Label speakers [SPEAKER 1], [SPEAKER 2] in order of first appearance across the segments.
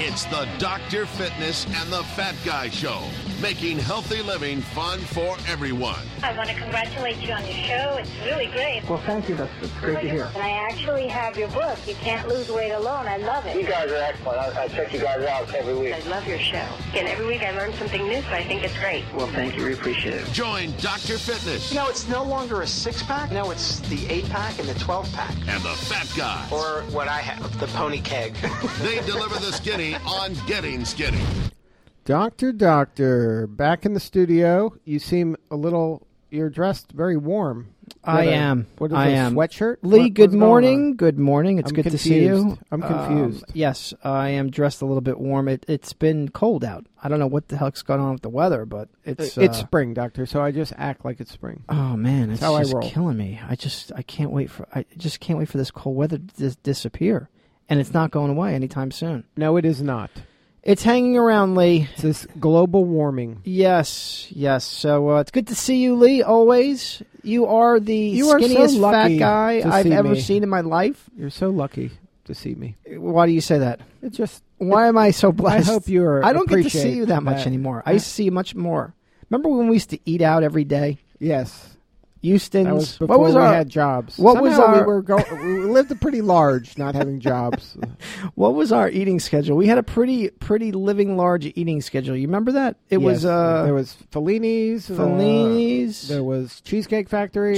[SPEAKER 1] It's the Dr. Fitness and the Fat Guy Show, making healthy living fun for everyone.
[SPEAKER 2] I want to congratulate you on your show. It's really great.
[SPEAKER 3] Well, thank you. That's great to hear.
[SPEAKER 2] And I actually have your book, You Can't Lose Weight Alone. I love it.
[SPEAKER 4] You guys are excellent. I check you guys out every week.
[SPEAKER 2] I love your show. And every week I learn something new, so I think it's great.
[SPEAKER 3] Well, thank you. We appreciate it.
[SPEAKER 1] Join Dr. Fitness.
[SPEAKER 3] You know, it's no longer a 6-pack. No, it's the 8-pack and the 12-pack.
[SPEAKER 1] And the Fat Guy.
[SPEAKER 3] Or what I have, the pony keg.
[SPEAKER 1] They deliver the skinny on Getting Skinny.
[SPEAKER 5] Doctor, back in the studio. You seem a little, you're dressed very warm.
[SPEAKER 6] I am.
[SPEAKER 5] What is
[SPEAKER 6] I
[SPEAKER 5] a
[SPEAKER 6] am.
[SPEAKER 5] Sweatshirt?
[SPEAKER 6] Lee, good
[SPEAKER 5] what's going
[SPEAKER 6] morning.
[SPEAKER 5] on?
[SPEAKER 6] Good morning. It's
[SPEAKER 5] I'm
[SPEAKER 6] good to see you.
[SPEAKER 5] confused. I'm confused.
[SPEAKER 6] Yes, I am dressed a little bit warm. It's been cold out. I don't know what the heck's going on with the weather, but it's
[SPEAKER 5] spring, Doctor, so I just act like it's spring.
[SPEAKER 6] Oh man, it's
[SPEAKER 5] how I
[SPEAKER 6] just
[SPEAKER 5] roll.
[SPEAKER 6] killing me. I can't wait for this cold weather to disappear, and it's not going away anytime soon.
[SPEAKER 5] No, it is not.
[SPEAKER 6] It's hanging around, Lee.
[SPEAKER 5] It's this global warming.
[SPEAKER 6] Yes. So it's good to see you, Lee. Always, you are the
[SPEAKER 5] You are so
[SPEAKER 6] skinniest fat
[SPEAKER 5] lucky
[SPEAKER 6] guy
[SPEAKER 5] to
[SPEAKER 6] I've
[SPEAKER 5] see
[SPEAKER 6] ever
[SPEAKER 5] me.
[SPEAKER 6] seen in my life.
[SPEAKER 5] You're so lucky to see me.
[SPEAKER 6] Why do you say that?
[SPEAKER 5] It just.
[SPEAKER 6] Why am I so blessed?
[SPEAKER 5] I hope you are.
[SPEAKER 6] I don't get to
[SPEAKER 5] appreciate
[SPEAKER 6] see you that much anymore. I used to see you much more. Remember when we used to eat out every day?
[SPEAKER 5] Yes.
[SPEAKER 6] Houston's.
[SPEAKER 5] That was before we had jobs.
[SPEAKER 6] What was
[SPEAKER 5] Somehow
[SPEAKER 6] our?
[SPEAKER 5] we lived a pretty large, not having jobs.
[SPEAKER 6] What was our eating schedule? We had a pretty living large eating schedule. You remember that? It was.
[SPEAKER 5] There was Fellini's. There was Cheesecake Factory.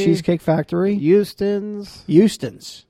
[SPEAKER 5] Houston's.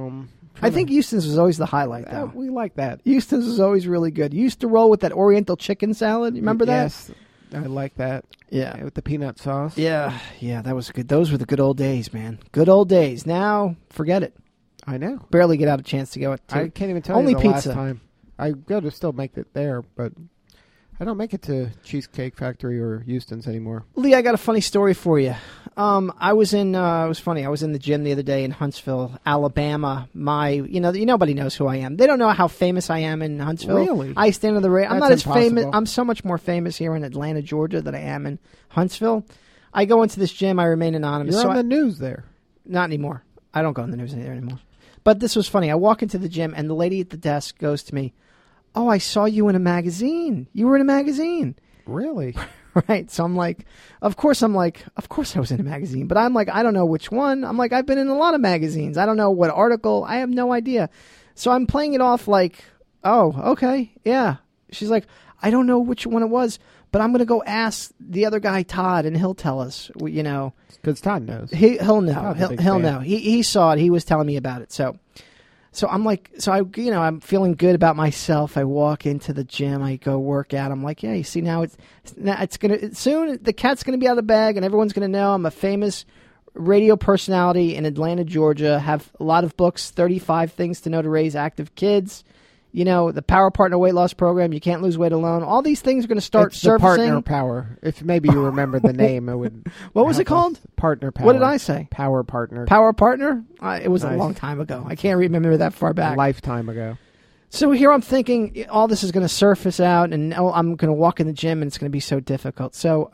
[SPEAKER 6] I think Houston's was always the highlight, though.
[SPEAKER 5] We like that.
[SPEAKER 6] Houston's was always really good. You used to roll with that Oriental chicken salad. You remember that?
[SPEAKER 5] Yes, I like that.
[SPEAKER 6] Yeah.
[SPEAKER 5] With the peanut sauce.
[SPEAKER 6] Yeah, that was good. Those were the good old days, man. Good old days. Now, forget it.
[SPEAKER 5] I know.
[SPEAKER 6] Barely get out a chance to go.
[SPEAKER 5] I can't even tell
[SPEAKER 6] only
[SPEAKER 5] you the
[SPEAKER 6] pizza.
[SPEAKER 5] last time. I go to still make it there, but I don't make it to Cheesecake Factory or Houston's anymore.
[SPEAKER 6] Lee, I got a funny story for you. I was in. It was funny. I was in the gym the other day in Huntsville, Alabama. Nobody knows who I am. They don't know how famous I am in Huntsville.
[SPEAKER 5] Really?
[SPEAKER 6] I stand on the radar. I'm not
[SPEAKER 5] That's
[SPEAKER 6] as famous.
[SPEAKER 5] impossible.
[SPEAKER 6] I'm so much more famous here in Atlanta, Georgia, than I am in Huntsville. I go into this gym. I remain anonymous.
[SPEAKER 5] You're
[SPEAKER 6] so
[SPEAKER 5] on the news there.
[SPEAKER 6] Not anymore. I don't go on the news there anymore. But this was funny. I walk into the gym, and the lady at the desk goes to me, "Oh, I saw you in a magazine. You were in a magazine."
[SPEAKER 5] Really?
[SPEAKER 6] Right. So of course I was in a magazine, but I'm like, I don't know which one. I'm like, I've been in a lot of magazines. I don't know what article. I have no idea. So I'm playing it off like, oh, okay. Yeah. She's like, I don't know which one it was, but I'm going to go ask the other guy, Todd, and he'll tell us,
[SPEAKER 5] Because Todd knows.
[SPEAKER 6] He'll know.
[SPEAKER 5] Todd's a big
[SPEAKER 6] He'll
[SPEAKER 5] fan.
[SPEAKER 6] know. He saw it. He was telling me about it. So I'm like, I'm feeling good about myself. I walk into the gym. I go work out. I'm like, yeah, you see, now it's gonna soon. The cat's gonna be out of the bag, and everyone's gonna know I'm a famous radio personality in Atlanta, Georgia. Have a lot of books, 35 Things to Know to Raise Active Kids. The Power Partner Weight Loss Program. You Can't Lose Weight Alone. All these things are going to start
[SPEAKER 5] It's
[SPEAKER 6] surfacing.
[SPEAKER 5] the Partner Power. If maybe you remember the name, it would.
[SPEAKER 6] What was it
[SPEAKER 5] help us.
[SPEAKER 6] called?
[SPEAKER 5] Partner Power.
[SPEAKER 6] What did I say?
[SPEAKER 5] Power Partner.
[SPEAKER 6] Power Partner? It was a
[SPEAKER 5] Nice.
[SPEAKER 6] long time ago. I can't remember that far back.
[SPEAKER 5] A lifetime ago.
[SPEAKER 6] So here I'm thinking all this is going to surface out, and I'm going to walk in the gym, and it's going to be so difficult. So,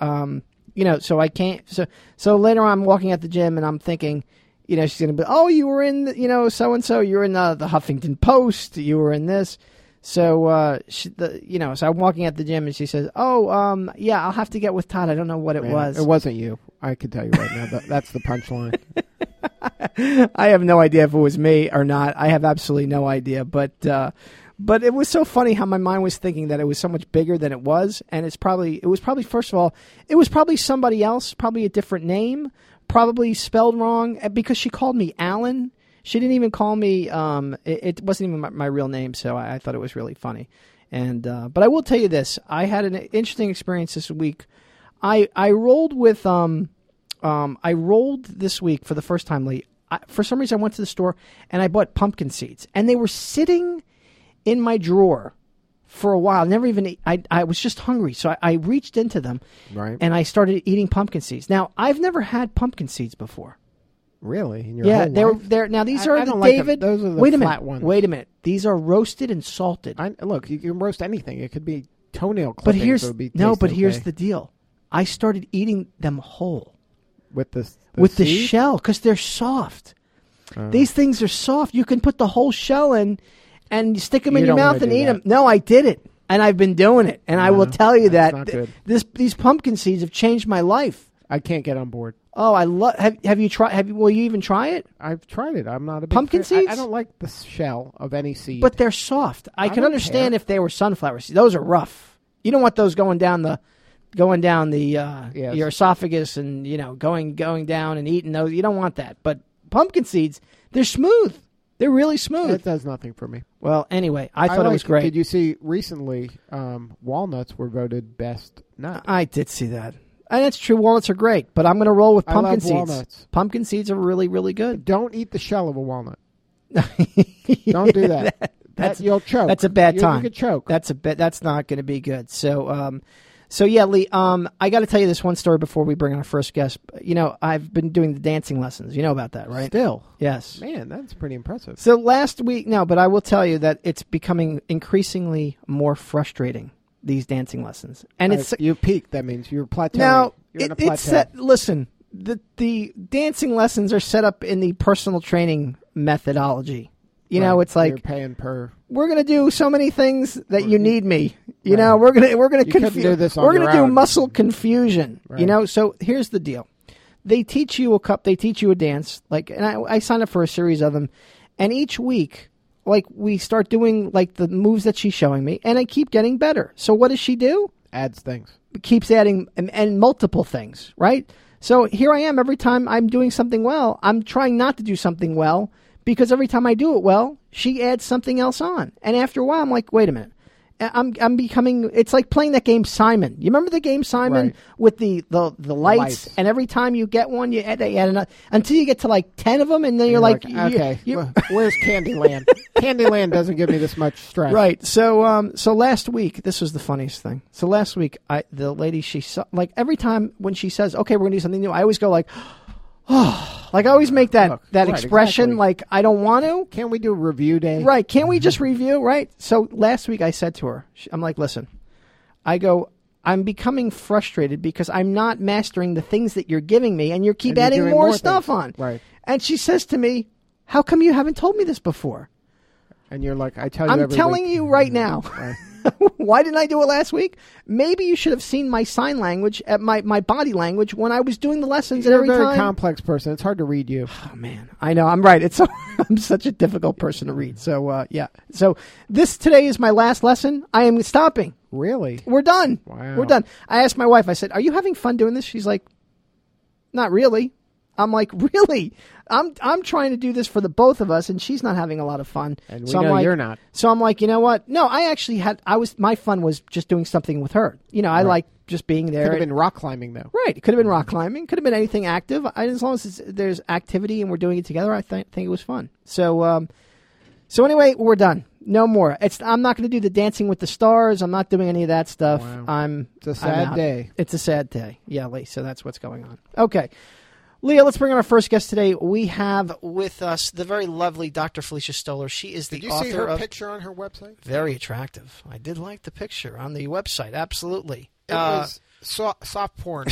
[SPEAKER 6] so I can't. So later on, I'm walking at the gym, and I'm thinking, she's going to be, oh, you were in, so and so. You were in the Huffington Post. You were in this. So, so I'm walking at the gym, and she says, oh, yeah, I'll have to get with Todd. I don't know what it was.
[SPEAKER 5] It wasn't you. I could tell you right now. That's the punchline.
[SPEAKER 6] I have no idea if it was me or not. I have absolutely no idea. But it was so funny how my mind was thinking that it was so much bigger than it was. And it was probably, first of all, it was probably somebody else, probably a different name, probably spelled wrong, because she called me Alan. She didn't even call me, it wasn't even my real name, so I thought it was really funny. And but I will tell you this, I had an interesting experience this week. I rolled with, I rolled this week for the first time, Lee. For some reason, I went to the store, and I bought pumpkin seeds. And they were sitting in my drawer for a while. I was just hungry, so I reached into them,
[SPEAKER 5] Right.
[SPEAKER 6] and I started eating pumpkin seeds. Now, I've never had pumpkin seeds before.
[SPEAKER 5] Really? In your
[SPEAKER 6] Yeah,
[SPEAKER 5] whole life?
[SPEAKER 6] they're now these
[SPEAKER 5] I
[SPEAKER 6] are
[SPEAKER 5] don't
[SPEAKER 6] the
[SPEAKER 5] like them.
[SPEAKER 6] David.
[SPEAKER 5] Those are the
[SPEAKER 6] wait a
[SPEAKER 5] flat
[SPEAKER 6] minute.
[SPEAKER 5] ones.
[SPEAKER 6] Wait a minute. These are roasted and salted.
[SPEAKER 5] Look, you can roast anything. It could be toenail
[SPEAKER 6] But
[SPEAKER 5] clippings.
[SPEAKER 6] here's the deal. I started eating them whole
[SPEAKER 5] with the
[SPEAKER 6] seed? Shell, because they're soft. These things are soft. You can put the whole shell in, and you stick them
[SPEAKER 5] You
[SPEAKER 6] in your
[SPEAKER 5] don't wanna
[SPEAKER 6] mouth and
[SPEAKER 5] do
[SPEAKER 6] eat
[SPEAKER 5] that.
[SPEAKER 6] them. No, I did it, and I've been doing it, and I will tell you
[SPEAKER 5] that's
[SPEAKER 6] that
[SPEAKER 5] not good.
[SPEAKER 6] these pumpkin seeds have changed my life.
[SPEAKER 5] I can't get on board.
[SPEAKER 6] Oh, I love. Have you tried? Will you even try it?
[SPEAKER 5] I've tried it. I'm not a big
[SPEAKER 6] Pumpkin
[SPEAKER 5] fan.
[SPEAKER 6] seeds?
[SPEAKER 5] I don't like the shell of any seed.
[SPEAKER 6] But they're soft. I can
[SPEAKER 5] don't
[SPEAKER 6] understand
[SPEAKER 5] care.
[SPEAKER 6] if they were sunflower seeds. Those are rough. You don't want those going down the
[SPEAKER 5] Yes.
[SPEAKER 6] your esophagus and going down and eating those. You don't want that. But pumpkin seeds, they're smooth. They're really smooth.
[SPEAKER 5] it does nothing for me.
[SPEAKER 6] Well, anyway, I thought it was great.
[SPEAKER 5] Did you see recently? Walnuts were voted best nut.
[SPEAKER 6] I did see that. And it's true. Walnuts are great, but I'm going to roll with
[SPEAKER 5] I
[SPEAKER 6] pumpkin
[SPEAKER 5] love
[SPEAKER 6] seeds.
[SPEAKER 5] walnuts.
[SPEAKER 6] Pumpkin seeds are really, really good.
[SPEAKER 5] Don't eat the shell of a walnut. Don't do that. You'll choke.
[SPEAKER 6] That's a bad
[SPEAKER 5] You
[SPEAKER 6] time.
[SPEAKER 5] could choke.
[SPEAKER 6] That's not going to be good. So, yeah, Lee. I got to tell you this one story before we bring on our first guest. I've been doing the dancing lessons. You know about that, right?
[SPEAKER 5] Still.
[SPEAKER 6] Yes.
[SPEAKER 5] Man, that's pretty impressive.
[SPEAKER 6] So last week, but I will tell you that it's becoming increasingly more frustrating. These dancing lessons, and it's
[SPEAKER 5] you peaked. That means you're plateauing.
[SPEAKER 6] now
[SPEAKER 5] You're in a
[SPEAKER 6] it's
[SPEAKER 5] plateau.
[SPEAKER 6] set. Listen, the dancing lessons are set up in the personal training methodology.
[SPEAKER 5] Right.
[SPEAKER 6] It's like
[SPEAKER 5] you're paying per.
[SPEAKER 6] we're going to do so many things that you need me. We're going to
[SPEAKER 5] You couldn't
[SPEAKER 6] confuse.
[SPEAKER 5] do this on
[SPEAKER 6] We're going
[SPEAKER 5] your
[SPEAKER 6] to do
[SPEAKER 5] own.
[SPEAKER 6] muscle confusion.
[SPEAKER 5] Right.
[SPEAKER 6] So here's the deal. They teach you a dance, and I signed up for a series of them, and each week, we start doing the moves that she's showing me, and I keep getting better. So what does she do?
[SPEAKER 5] Adds things.
[SPEAKER 6] Keeps adding and multiple things, right? So here I am. Every time I'm doing something well, I'm trying not to do something well because every time I do it well, she adds something else on. And after a while, I'm like, wait a minute. I'm becoming. It's like playing that game Simon. You remember the game Simon
[SPEAKER 5] Right.
[SPEAKER 6] with the lights, and every time you get one, you add another until you get to 10 of them, and then you're like,
[SPEAKER 5] okay, where's Candyland? Candyland doesn't give me this much stress.
[SPEAKER 6] Right. So so last week, this was the funniest thing. So last week, the lady, she saw, every time when she says, okay, we're going to do something new, I always go oh, I always make that
[SPEAKER 5] right,
[SPEAKER 6] expression,
[SPEAKER 5] exactly.
[SPEAKER 6] I don't want to.
[SPEAKER 5] Can't we do a review day?
[SPEAKER 6] Right. Can't we just review? Right. So last week I said to her, I'm like, listen, I'm becoming frustrated because I'm not mastering the things that you're giving me, and you keep
[SPEAKER 5] And you're
[SPEAKER 6] adding
[SPEAKER 5] doing
[SPEAKER 6] more
[SPEAKER 5] more
[SPEAKER 6] stuff
[SPEAKER 5] things.
[SPEAKER 6] on.
[SPEAKER 5] Right.
[SPEAKER 6] And she says to me, how come you haven't told me this before?
[SPEAKER 5] And you're like, I tell you
[SPEAKER 6] I'm
[SPEAKER 5] every
[SPEAKER 6] telling
[SPEAKER 5] week.
[SPEAKER 6] you right now.
[SPEAKER 5] Right.
[SPEAKER 6] Why didn't I do it last week? Maybe you should have seen my sign language, my body language when I was doing the lessons.
[SPEAKER 5] You're
[SPEAKER 6] every
[SPEAKER 5] a very
[SPEAKER 6] time.
[SPEAKER 5] complex person. It's hard to read you.
[SPEAKER 6] Oh man, I know. I'm right. I'm such a difficult person to read. So yeah. So today is my last lesson. I am stopping.
[SPEAKER 5] Really?
[SPEAKER 6] We're done.
[SPEAKER 5] Wow.
[SPEAKER 6] We're done. I asked my wife. I said, "Are you having fun doing this?" She's like, "Not really." I'm like, "Really? I'm trying to do this for the both of us, and she's not having a lot of fun."
[SPEAKER 5] And we
[SPEAKER 6] so
[SPEAKER 5] know
[SPEAKER 6] I'm like,
[SPEAKER 5] you're not.
[SPEAKER 6] So I'm like, you know what? No, I actually my fun was just doing something with her. I like just being there.
[SPEAKER 5] Could have been rock climbing, though.
[SPEAKER 6] Right. It could have been rock climbing. Could have been anything active. As long as there's activity and we're doing it together, I think it was fun. So anyway, we're done. No more. I'm not going to do the Dancing with the Stars. I'm not doing any of that stuff.
[SPEAKER 5] Wow. It's a sad day.
[SPEAKER 6] It's a sad day. Yeah, Lee. So that's what's going on. Okay. Leah, let's bring on our first guest today. We have with us the very lovely Dr. Felicia Stoller. She is the author of...
[SPEAKER 5] Did you see her picture on her website?
[SPEAKER 6] Very attractive. I did like the picture on the website. Absolutely.
[SPEAKER 5] It was soft porn.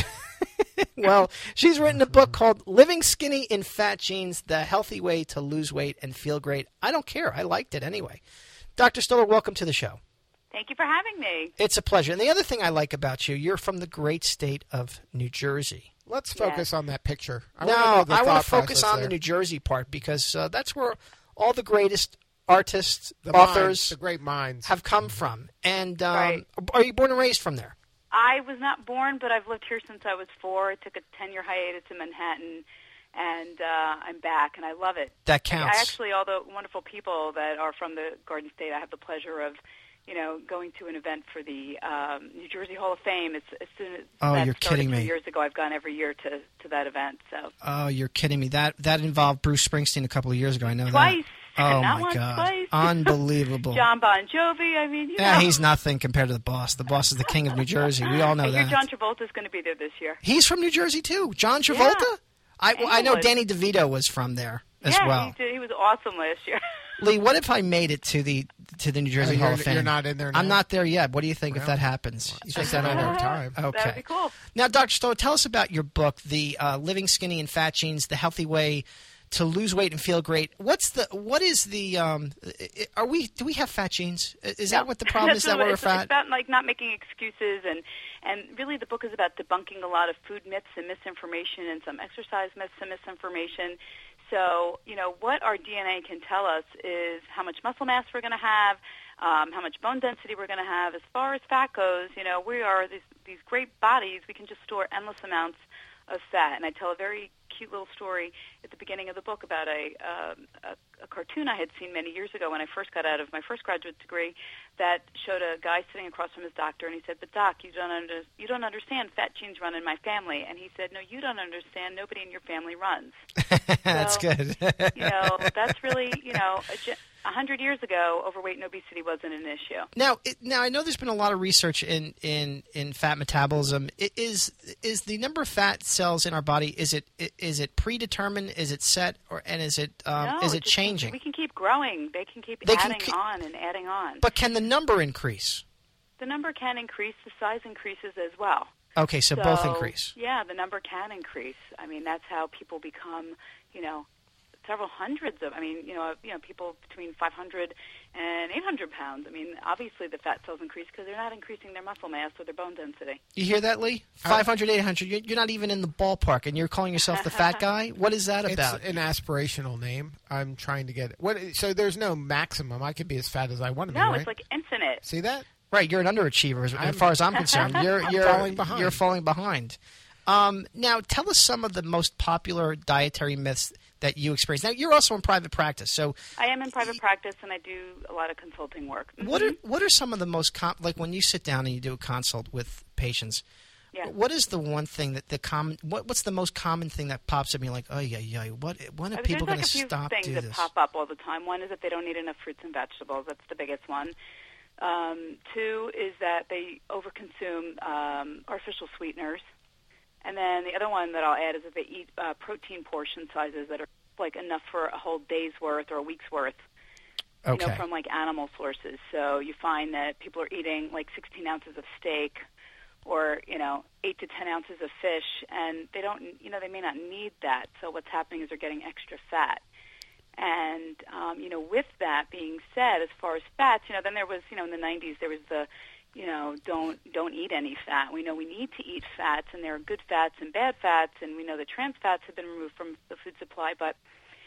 [SPEAKER 6] Well, she's written a book called Living Skinny in Fat Jeans, The Healthy Way to Lose Weight and Feel Great. I don't care. I liked it anyway. Dr. Stoller, welcome to the show.
[SPEAKER 7] Thank you for having me.
[SPEAKER 6] It's a pleasure. And the other thing I like about you, you're from the great state of New Jersey.
[SPEAKER 5] Let's focus on that picture. I
[SPEAKER 6] want to focus on the New Jersey part because that's where all the greatest artists, authors,
[SPEAKER 5] the great minds
[SPEAKER 6] have come from. And
[SPEAKER 7] Right.
[SPEAKER 6] Are you born and raised from there?
[SPEAKER 7] I was not born, but I've lived here since I was 4. I took a 10-year hiatus in Manhattan, and I'm back, and I love it.
[SPEAKER 6] That counts.
[SPEAKER 7] I actually, all the wonderful people that are from the Garden State, I have the pleasure of, going to an event for the New Jersey Hall of Fame. It's as soon as that
[SPEAKER 6] you're
[SPEAKER 7] started
[SPEAKER 6] kidding
[SPEAKER 7] 2
[SPEAKER 6] me.
[SPEAKER 7] years ago. I've gone every year to that event. So.
[SPEAKER 6] Oh, you're kidding me. That involved Bruce Springsteen a couple of years ago. I know
[SPEAKER 7] Twice.
[SPEAKER 6] that. Oh,
[SPEAKER 7] Not
[SPEAKER 6] my
[SPEAKER 7] once,
[SPEAKER 6] God.
[SPEAKER 7] twice.
[SPEAKER 6] Unbelievable.
[SPEAKER 7] John Bon Jovi. I mean,
[SPEAKER 6] he's nothing compared to the boss. The boss is the king of New Jersey. We all know
[SPEAKER 7] I
[SPEAKER 6] that.
[SPEAKER 7] hear John Travolta's going to be there this year.
[SPEAKER 6] He's from New Jersey, too. John Travolta?
[SPEAKER 7] Yeah.
[SPEAKER 6] I know
[SPEAKER 7] Englewood.
[SPEAKER 6] Danny DeVito was from there as well.
[SPEAKER 7] Yeah, he was awesome last year.
[SPEAKER 6] Lee, what if I made it to the New Jersey Hall of Fame?
[SPEAKER 5] You're not in there now?
[SPEAKER 6] I'm not there yet. What do you think if that happens? You think
[SPEAKER 5] just a matter of time.
[SPEAKER 6] Okay.
[SPEAKER 7] That would be cool.
[SPEAKER 6] Now, Dr. Stoller, tell us about your book, The Living Skinny in Fat Jeans, The Healthy Way to lose weight and feel great. Do we have fat genes? Is that what the problem is? That we're fat?
[SPEAKER 7] It's about like not making excuses, and really the book is about debunking a lot of food myths and misinformation, and some exercise myths and misinformation. So, what our DNA can tell us is how much muscle mass we're going to have, how much bone density we're going to have. As far as fat goes, we are these great bodies. We can just store endless amounts of fat. And I tell a very cute little story at the beginning of the book about a cartoon I had seen many years ago when I first got out of my first graduate degree that showed a guy sitting across from his doctor, and he said, "But doc, you don't understand. Fat genes run in my family." And he said, "No, you don't understand. Nobody in your family runs."
[SPEAKER 6] That's good.
[SPEAKER 7] That's really 100 years ago, overweight and obesity wasn't an issue.
[SPEAKER 6] Now I know there's been a lot of research in fat metabolism. Is the number of fat cells in our body is it predetermined? Is it set, is it changing?
[SPEAKER 7] We can keep growing. They can keep adding on and adding on.
[SPEAKER 6] But can the number increase?
[SPEAKER 7] The number can increase. The size increases as well.
[SPEAKER 6] Okay, so both increase.
[SPEAKER 7] Yeah, the number can increase. I mean, that's how people become, several hundreds of, people between 500 and 800 pounds. I mean, obviously the fat cells increase because they're not increasing their muscle mass or their bone density.
[SPEAKER 6] You hear that, Lee? 500, 800. You're not even in the ballpark, and you're calling yourself the fat guy? What is that about?
[SPEAKER 5] It's an aspirational name. I'm trying to get it. So there's no maximum. I could be as fat as I want to be, right?
[SPEAKER 7] No, it's like infinite.
[SPEAKER 5] See that?
[SPEAKER 6] Right, you're an underachiever as far as I'm concerned. You're
[SPEAKER 5] falling behind.
[SPEAKER 6] You're falling behind. Now, tell us some of the most popular dietary myths that you experience. Now, you're also in private practice, so
[SPEAKER 7] I am in private practice, and I do a lot of consulting work.
[SPEAKER 6] Mm-hmm. What are some of the most like when you sit down and you do a consult with patients?
[SPEAKER 7] Yeah.
[SPEAKER 6] What is the one thing that what's the most common thing that pops up and you're like, oh yeah, when are people going to stop doing this?
[SPEAKER 7] There's a few things that pop up all the time. One is that they don't eat enough fruits and vegetables. That's the biggest one. Two is that they overconsume artificial sweeteners. And then the other one that I'll add is that they eat protein portion sizes that are like enough for a whole day's worth or a week's worth, from like animal sources. So you find that people are eating like 16 ounces of steak or, 8 to 10 ounces of fish, and they don't, they may not need that. So what's happening is they're getting extra fat. And, with that being said, as far as fats, then there was, in the 90s, there was the, don't eat any fat. We know we need to eat fats, and there are good fats and bad fats, and we know that trans fats have been removed from the food supply, but,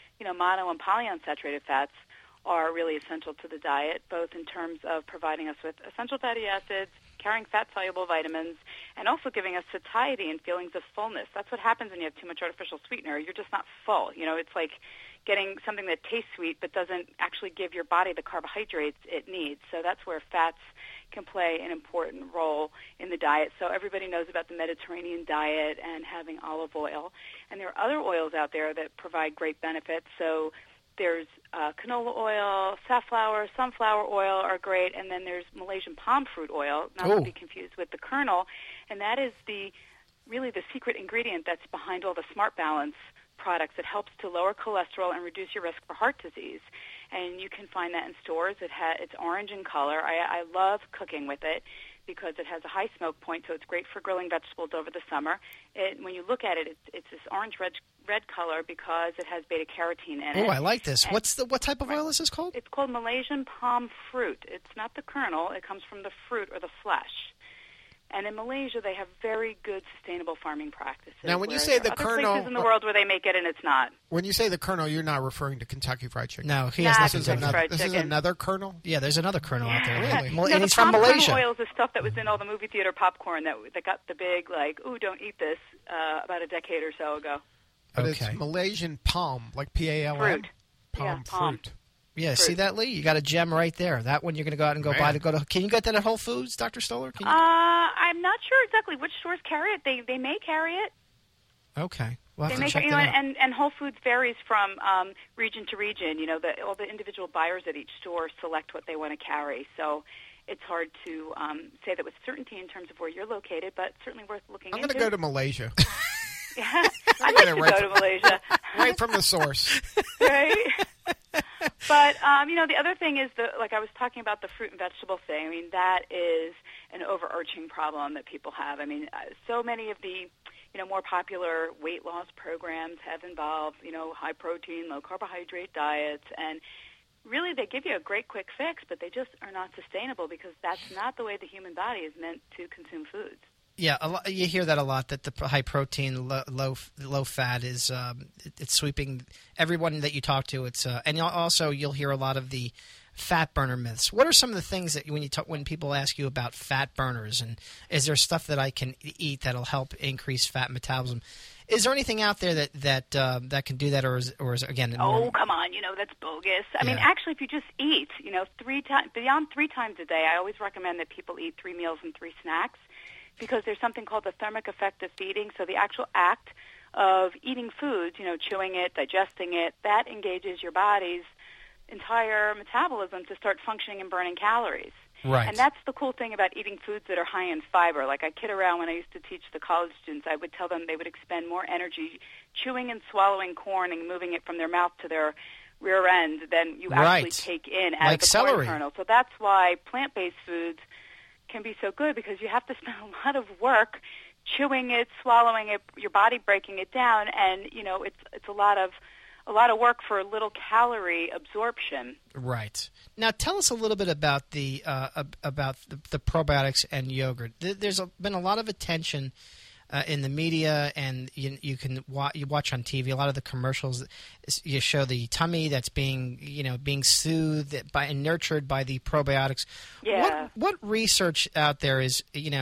[SPEAKER 7] mono and polyunsaturated fats are really essential to the diet, both in terms of providing us with essential fatty acids, carrying fat-soluble vitamins, and also giving us satiety and feelings of fullness. That's what happens when you have too much artificial sweetener. You're just not full. It's like getting something that tastes sweet but doesn't actually give your body the carbohydrates it needs. So that's where fats can play an important role in the diet. So everybody knows about the Mediterranean diet and having olive oil. And there are other oils out there that provide great benefits. So there's canola oil, safflower, sunflower oil are great, and then there's Malaysian palm fruit oil, not to be confused with the kernel, and that is really the secret ingredient that's behind all the Smart Balance products. It helps to lower cholesterol and reduce your risk for heart disease, and you can find that in stores. It's orange in color. I love cooking with it because it has a high smoke point, so it's great for grilling vegetables over the summer. When you look at it, it's this orange-red color because it has beta-carotene in it.
[SPEAKER 6] Oh, I like this. What type of oil is this called?
[SPEAKER 7] It's called Malaysian palm fruit. It's not the kernel. It comes from the fruit or the flesh. And in Malaysia, they have very good sustainable farming practices.
[SPEAKER 5] Now, when you say the kernel,
[SPEAKER 7] other places in the world where they make it and it's not.
[SPEAKER 5] When you say the kernel, you're not referring to Kentucky Fried Chicken.
[SPEAKER 6] No, he has nothing to do.
[SPEAKER 5] This is another kernel.
[SPEAKER 6] Yeah, there's another kernel out there.
[SPEAKER 5] Really?
[SPEAKER 6] And he's from Malaysia.
[SPEAKER 7] Palm oil is the stuff that was in all the movie theater popcorn that got the big don't eat this about a decade or so ago.
[SPEAKER 5] But it's Malaysian palm, like PALM.
[SPEAKER 7] Fruit.
[SPEAKER 5] Palm fruit.
[SPEAKER 6] Yeah, see that, Lee? You got a gem right there. That one you're going to go out and buy to go to. Can you get that at Whole Foods, Dr. Stoller?
[SPEAKER 7] I'm not sure exactly which stores carry it. They may carry it.
[SPEAKER 6] Okay. We'll have
[SPEAKER 7] to
[SPEAKER 6] check that out.
[SPEAKER 7] And Whole Foods varies from region to region. All the individual buyers at each store select what they want to carry. So it's hard to say that with certainty in terms of where you're located, but certainly worth looking into.
[SPEAKER 5] I'm going to go to Malaysia.
[SPEAKER 7] Yeah, I'd like to go to Malaysia.
[SPEAKER 5] Right from the source.
[SPEAKER 7] Right? But, the other thing is, like I was talking about the fruit and vegetable thing, that is an overarching problem that people have. So many of the, more popular weight loss programs have involved, high protein, low carbohydrate diets, and really they give you a great quick fix, but they just are not sustainable because that's not the way the human body is meant to consume foods.
[SPEAKER 8] Yeah, you hear that a lot, that the high protein, low fat is it's sweeping everyone that you talk to. It's and also you'll hear a lot of the fat burner myths. What are some of the things that when people ask you about fat burners, and is there stuff that I can eat that'll help increase fat metabolism? Is there anything out there that can do that, or is again?
[SPEAKER 7] Oh, come on, that's bogus. I mean, actually, if you just eat, beyond 3 times a day, I always recommend that people eat 3 meals and 3 snacks, because there's something called the thermic effect of feeding. So the actual act of eating foods, chewing it, digesting it, that engages your body's entire metabolism to start functioning and burning calories.
[SPEAKER 8] Right.
[SPEAKER 7] And that's the cool thing about eating foods that are high in fiber. Like I kid around when I used to teach the college students, I would tell them they would expend more energy chewing and swallowing corn and moving it from their mouth to their rear end than you actually take in out of the
[SPEAKER 8] celery.
[SPEAKER 7] corn kernel. So that's why plant-based foods can be so good, because you have to spend a lot of work chewing it, swallowing it, your body breaking it down, and it's a lot of work for little calorie absorption.
[SPEAKER 8] Right. Now, tell us a little bit about the probiotics and yogurt. There's been a lot of attention in the media, and you watch on TV a lot of the commercials. You show the tummy that's being soothed by and nurtured by the probiotics.
[SPEAKER 7] Yeah.
[SPEAKER 8] What research out there is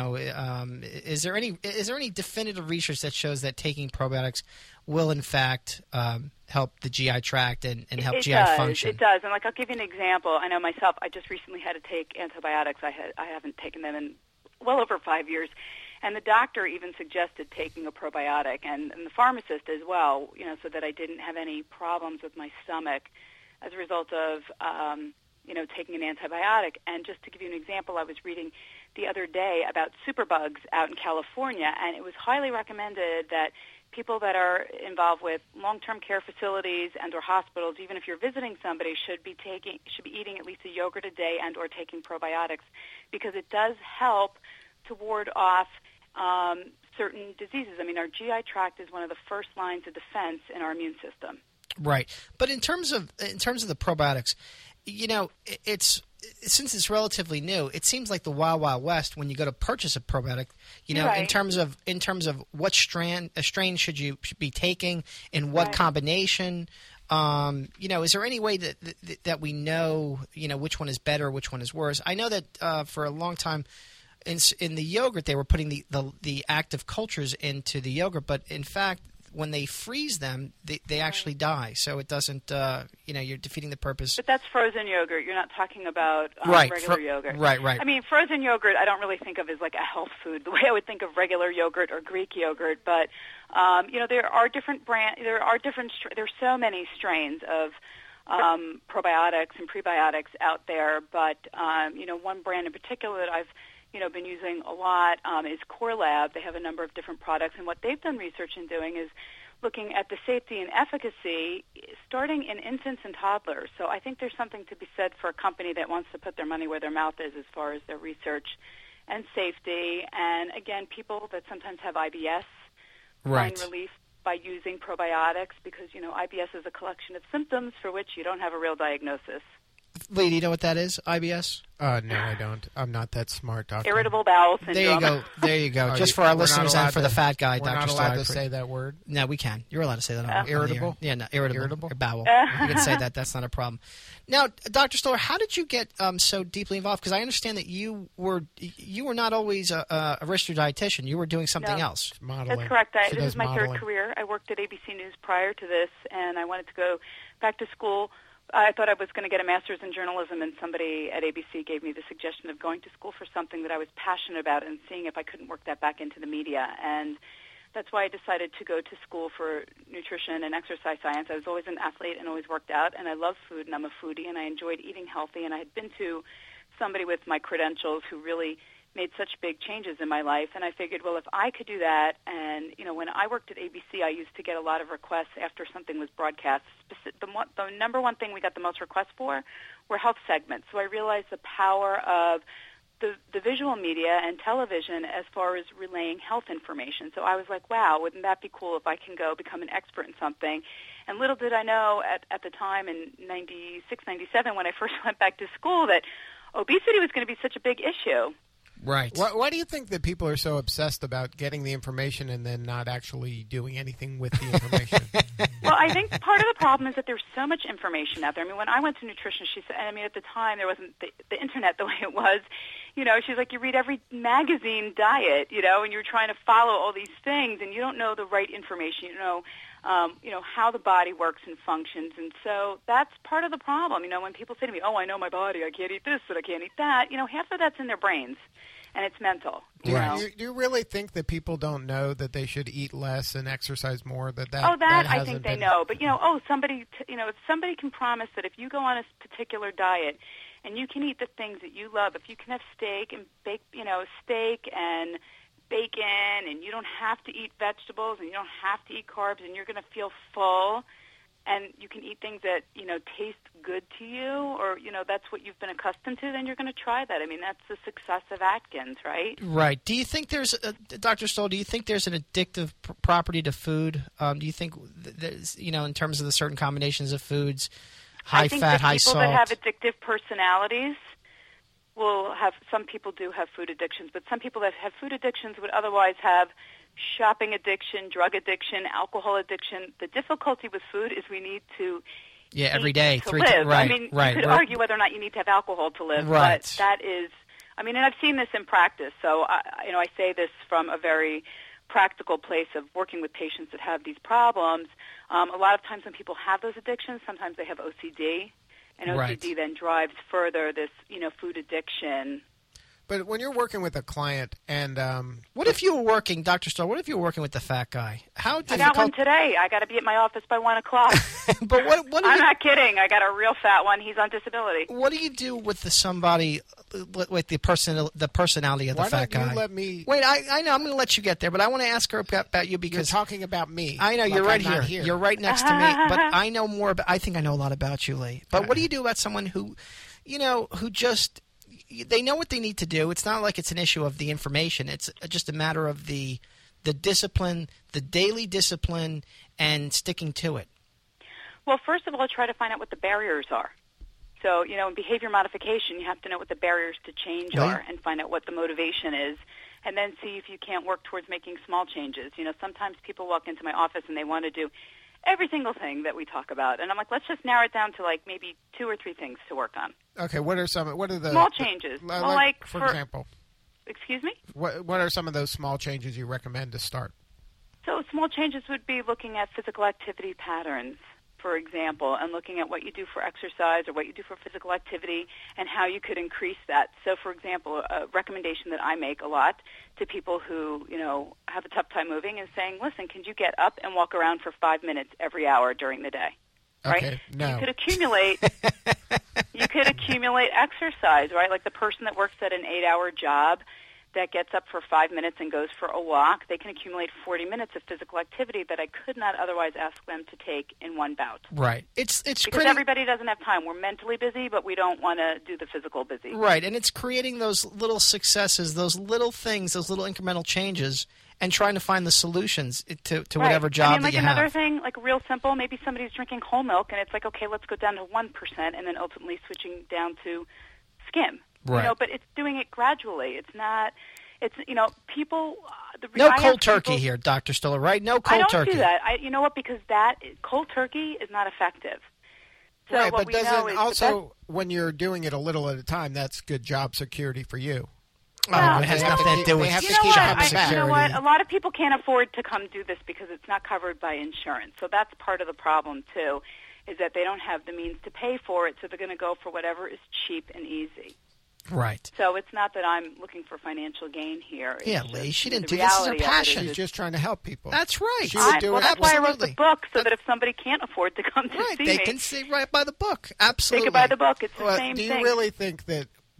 [SPEAKER 8] is there any definitive research that shows that taking probiotics will in fact help the GI tract and help GI function?
[SPEAKER 7] It does. And I'll give you an example. I know myself, I just recently had to take antibiotics. I haven't taken them in well over 5 years. And the doctor even suggested taking a probiotic, and the pharmacist as well, so that I didn't have any problems with my stomach as a result of, taking an antibiotic. And just to give you an example, I was reading the other day about superbugs out in California, and it was highly recommended that people that are involved with long-term care facilities and or hospitals, even if you're visiting somebody, should be eating at least a yogurt a day and or taking probiotics, because it does help to ward off certain diseases. I mean, our GI tract is one of the first lines of defense in our immune system.
[SPEAKER 8] Right, but in terms of the probiotics, since it's relatively new, it seems like the Wild Wild West when you go to purchase a probiotic.
[SPEAKER 7] Right.
[SPEAKER 8] in terms of what strain should you be taking, in what combination. Is there any way that we know which one is better, which one is worse? I know that for a long time. In the yogurt, they were putting the active cultures into the yogurt, but in fact, when they freeze them, they actually die. So it doesn't, you're defeating the purpose.
[SPEAKER 7] But that's frozen yogurt. You're not talking about regular yogurt.
[SPEAKER 8] Right.
[SPEAKER 7] I mean, frozen yogurt I don't really think of as like a health food the way I would think of regular yogurt or Greek yogurt. But, there are different there's so many strains of probiotics and prebiotics out there. But, one brand in particular that I've been using a lot is Core Lab. They have a number of different products, and what they've done research in doing is looking at the safety and efficacy starting in infants and toddlers. So I think there's something to be said for a company that wants to put their money where their mouth is as far as their research and safety. And again, people that sometimes have IBS find relief by using probiotics, because IBS is a collection of symptoms for which you don't have a real diagnosis.
[SPEAKER 8] Lee, do you know what that is, IBS?
[SPEAKER 5] No, I don't. I'm not that smart, Doctor.
[SPEAKER 7] Irritable bowel syndrome.
[SPEAKER 8] There you go. Just for our listeners and for the fat guy,
[SPEAKER 5] Dr.
[SPEAKER 8] We're not
[SPEAKER 5] allowed to say that word?
[SPEAKER 8] No, we can. You're allowed to say that.
[SPEAKER 5] Irritable?
[SPEAKER 8] Yeah, no, irritable. Bowel. You can say that. That's not a problem. Now, Dr. Stoller, how did you get so deeply involved? Because I understand that you were not always a registered dietitian. You were doing something else.
[SPEAKER 5] Modeling.
[SPEAKER 7] That's correct. This is my
[SPEAKER 5] modeling.
[SPEAKER 7] third career. I worked at ABC News prior to this, and I wanted to go back to school. I thought I was going to get a master's in journalism, and somebody at ABC gave me the suggestion of going to school for something that I was passionate about and seeing if I couldn't work that back into the media. And that's why I decided to go to school for nutrition and exercise science. I was always an athlete and always worked out, and I love food, and I'm a foodie, and I enjoyed eating healthy. And I had been to somebody with my credentials who really made such big changes in my life, and I figured, well, if I could do that, and when I worked at ABC, I used to get a lot of requests after something was broadcast. The number one thing we got the most requests for were health segments. So I realized the power of the visual media and television as far as relaying health information. So I was like, wow, wouldn't that be cool if I can go become an expert in something? And little did I know at the time in 96, 97 when I first went back to school that obesity was going to be such a big issue.
[SPEAKER 6] Right.
[SPEAKER 5] Why do you think that people are so obsessed about getting the information and then not actually doing anything with the information?
[SPEAKER 7] Well, I think part of the problem is that there's so much information out there. I mean, when I went to nutrition, she said, and I mean, at the time there wasn't the internet the way it was. You know, she's like, you read every magazine diet, you know, and you're trying to follow all these things, and you don't know the right information. You know, how the body works and functions, and so that's part of the problem. You know, when people say to me, "Oh, I know my body. I can't eat this, and I can't eat that," you know, half of that's in their brains. And it's mental.
[SPEAKER 5] Do you really think that people don't know that they should eat less and exercise more? That
[SPEAKER 7] I think they know. But somebody if somebody can promise that if you go on a particular diet and you can eat the things that you love, if you can have steak and steak and bacon, and you don't have to eat vegetables and you don't have to eat carbs, and you're going to feel full. And you can eat things that, taste good to you, or, that's what you've been accustomed to, then you're going to try that. I mean, that's the success of Atkins, right?
[SPEAKER 8] Right. Do you think there's, Dr. Stoll, do you think there's an addictive property to food? Do you think there's, in terms of the certain combinations of foods, high fat, high salt?
[SPEAKER 7] I think that people that have addictive personalities will have, some people do have food addictions, but some people that have food addictions would otherwise have shopping addiction, drug addiction, alcohol addiction. The difficulty with food is we need to
[SPEAKER 8] every day
[SPEAKER 7] to live.
[SPEAKER 8] Right,
[SPEAKER 7] I mean,
[SPEAKER 8] right.
[SPEAKER 7] You could argue whether or not you need to have alcohol to live,
[SPEAKER 8] right.
[SPEAKER 7] But that is, and I've seen this in practice. So, I say this from a very practical place of working with patients that have these problems. A lot of times when people have those addictions, sometimes they have OCD, and OCD then drives further this, food addiction.
[SPEAKER 5] But when you're working with a client and
[SPEAKER 8] what if you were working, Dr. Stoll, what if you were working with the fat guy? How difficult?
[SPEAKER 7] I got one today. I got to be at my office by 1 o'clock.
[SPEAKER 8] But what
[SPEAKER 7] I'm not kidding. I got a real fat one. He's on disability.
[SPEAKER 8] What do you do with somebody with the personality of the fat guy?
[SPEAKER 5] Why don't you let me...
[SPEAKER 8] Wait, I know. I'm going to let you get there, but I want to ask her about you because...
[SPEAKER 5] You're talking about me.
[SPEAKER 8] I know.
[SPEAKER 5] Like
[SPEAKER 8] you're right
[SPEAKER 5] here.
[SPEAKER 8] You're right next to me, but I know more about... I think I know a lot about you, Lee. But what do you do about someone who just... They know what they need to do. It's not like it's an issue of the information. It's just a matter of the discipline, the daily discipline, and sticking to it.
[SPEAKER 7] Well, first of all, try to find out what the barriers are. So, in behavior modification, you have to know what the barriers to change are and find out what the motivation is, and then see if you can't work towards making small changes. Sometimes people walk into my office and they want to do every single thing that we talk about. And I'm like, let's just narrow it down to maybe 2 or 3 things to work on.
[SPEAKER 5] Okay, what are the...
[SPEAKER 7] Small changes.
[SPEAKER 5] For example.
[SPEAKER 7] Excuse me?
[SPEAKER 5] What are some of those small changes you recommend to start?
[SPEAKER 7] So small changes would be looking at physical activity patterns, for example, and looking at what you do for exercise or what you do for physical activity and how you could increase that. So, for example, a recommendation that I make a lot to people who, have a tough time moving is saying, listen, can you get up and walk around for 5 minutes every hour during the day? Right?
[SPEAKER 5] Okay, no.
[SPEAKER 7] You could accumulate exercise, right? Like the person that works at an 8-hour job that gets up for 5 minutes and goes for a walk, they can accumulate 40 minutes of physical activity that I could not otherwise ask them to take in one bout.
[SPEAKER 8] Right. It's
[SPEAKER 7] because everybody doesn't have time. We're mentally busy, but we don't want to do the physical busy.
[SPEAKER 8] Right, and it's creating those little successes, those little things, those little incremental changes, and trying to find the solutions to whatever job that you have.
[SPEAKER 7] Another thing, real simple, maybe somebody's drinking whole milk, and it's like, okay, let's go down to 1%, and then ultimately switching down to skim.
[SPEAKER 8] Right.
[SPEAKER 7] But it's doing it gradually. It's not. It's people.
[SPEAKER 8] No cold turkey here, Dr. Stoller. Right? No cold turkey.
[SPEAKER 7] I don't do that. You know what? Because cold turkey is not effective. So
[SPEAKER 5] right,
[SPEAKER 7] what
[SPEAKER 5] but
[SPEAKER 7] we know
[SPEAKER 5] doesn't also when you're doing it a little at a time, that's good job security for you.
[SPEAKER 8] It has nothing to do with job security.
[SPEAKER 7] You know what? A lot of people can't afford to come do this because it's not covered by insurance. So that's part of the problem too, is that they don't have the means to pay for it. So they're going to go for whatever is cheap and easy.
[SPEAKER 8] Right.
[SPEAKER 7] So it's not that I'm looking for financial gain here. It's
[SPEAKER 8] Lee, she didn't do
[SPEAKER 7] this.
[SPEAKER 8] This is her passion.
[SPEAKER 5] She's just trying to help people.
[SPEAKER 8] That's right.
[SPEAKER 7] That's why I wrote the book, so that if somebody can't afford to come to see me,
[SPEAKER 8] they can see right by the book. Absolutely.
[SPEAKER 7] They can buy the book. It's the same
[SPEAKER 5] thing.
[SPEAKER 7] thing.
[SPEAKER 5] Do you really think that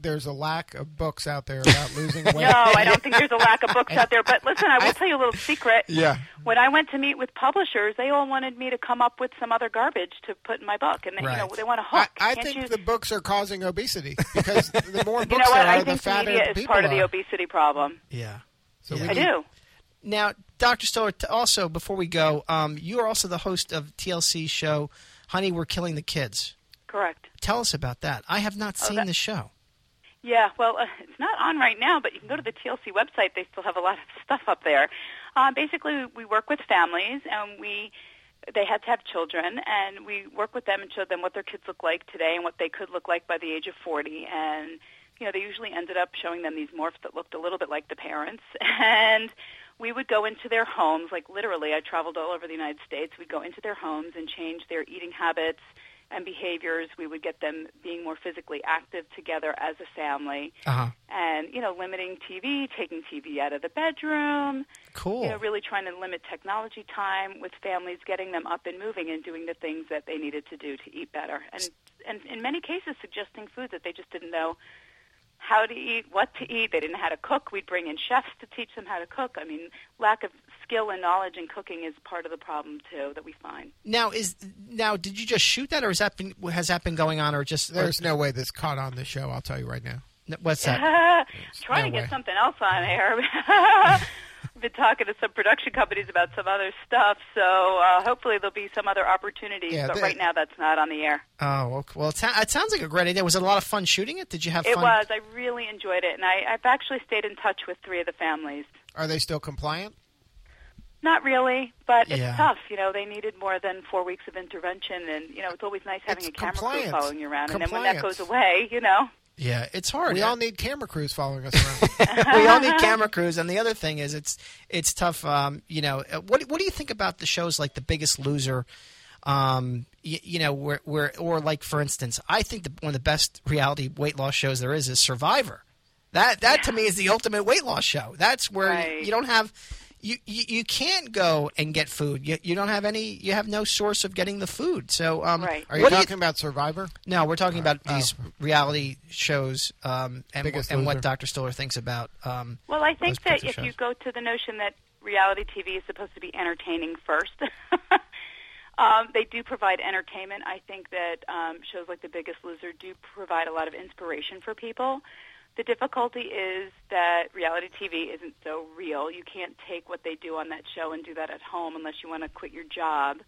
[SPEAKER 9] there's a lack of books out there about losing weight.
[SPEAKER 7] No, I don't think there's a lack of books out there. But listen, I will tell you a little secret.
[SPEAKER 9] Yeah.
[SPEAKER 7] When I went to meet with publishers, they all wanted me to come up with some other garbage to put in my book, and they want to hook.
[SPEAKER 9] I think the books are causing obesity because the more books
[SPEAKER 7] you know what?
[SPEAKER 9] there are,
[SPEAKER 7] I
[SPEAKER 9] the
[SPEAKER 7] think
[SPEAKER 9] fatter
[SPEAKER 7] media is
[SPEAKER 9] people
[SPEAKER 7] part of the
[SPEAKER 9] are.
[SPEAKER 7] obesity problem.
[SPEAKER 8] Yeah.
[SPEAKER 9] So
[SPEAKER 7] I do.
[SPEAKER 8] Now, Dr. Stoller, also, before we go, you are also the host of TLC's show, Honey, We're Killing the Kids.
[SPEAKER 7] Correct.
[SPEAKER 8] Tell us about that. I have not seen the show.
[SPEAKER 7] Yeah, well, it's not on right now, but you can go to the TLC website. They still have a lot of stuff up there. Basically, we work with families, and they had to have children, and we work with them and show them what their kids look like today and what they could look like by the age of 40. And, they usually ended up showing them these morphs that looked a little bit like the parents. And we would go into their homes, like literally, I traveled all over the United States. We'd go into their homes and change their eating habits and behaviors. We would get them being more physically active together as a family. And, limiting TV, taking TV out of the bedroom.
[SPEAKER 8] Cool.
[SPEAKER 7] Really trying to limit technology time with families, getting them up and moving and doing the things that they needed to do to eat better. And in many cases, suggesting foods that they just didn't know how to eat, what to eat. They didn't know how to cook. We'd bring in chefs to teach them how to cook. I mean, lack of skill and knowledge in cooking is part of the problem, too, that we find.
[SPEAKER 8] Now, did you just shoot that, or has that been going on, or just...
[SPEAKER 9] There's no way this caught on the show, I'll tell you right now.
[SPEAKER 8] What's that?
[SPEAKER 7] Trying to get something else on air. I've been talking to some production companies about some other stuff, so hopefully there'll be some other opportunities. But right now, that's not on the air.
[SPEAKER 8] Oh, well, it sounds like a great idea. Was it a lot of fun shooting it? Did you have fun?
[SPEAKER 7] It was. I really enjoyed it, and I've actually stayed in touch with 3 of the families.
[SPEAKER 9] Are they still compliant?
[SPEAKER 7] Not really, but it's tough. They needed more than 4 weeks of intervention, and, it's always nice having a camera crew following you around. And then when that goes away,
[SPEAKER 8] Yeah, it's hard.
[SPEAKER 9] We all need camera crews following us around.
[SPEAKER 8] We all need camera crews, and the other thing is it's tough. What do you think about the shows like The Biggest Loser? Where or like, for instance, I think one of the best reality weight loss shows there is Survivor. That to me is the ultimate weight loss show. That's where you don't have. You can't go and get food. You don't have any. You have no source of getting the food. So,
[SPEAKER 7] Are
[SPEAKER 9] you talking about Survivor?
[SPEAKER 8] No, we're talking about these reality shows and what Dr. Stoller thinks about.
[SPEAKER 7] Well, I think that if you go to the notion that reality TV is supposed to be entertaining first, they do provide entertainment. I think that shows like The Biggest Loser do provide a lot of inspiration for people. The difficulty is that reality TV isn't so real. You can't take what they do on that show and do that at home unless you want to quit your job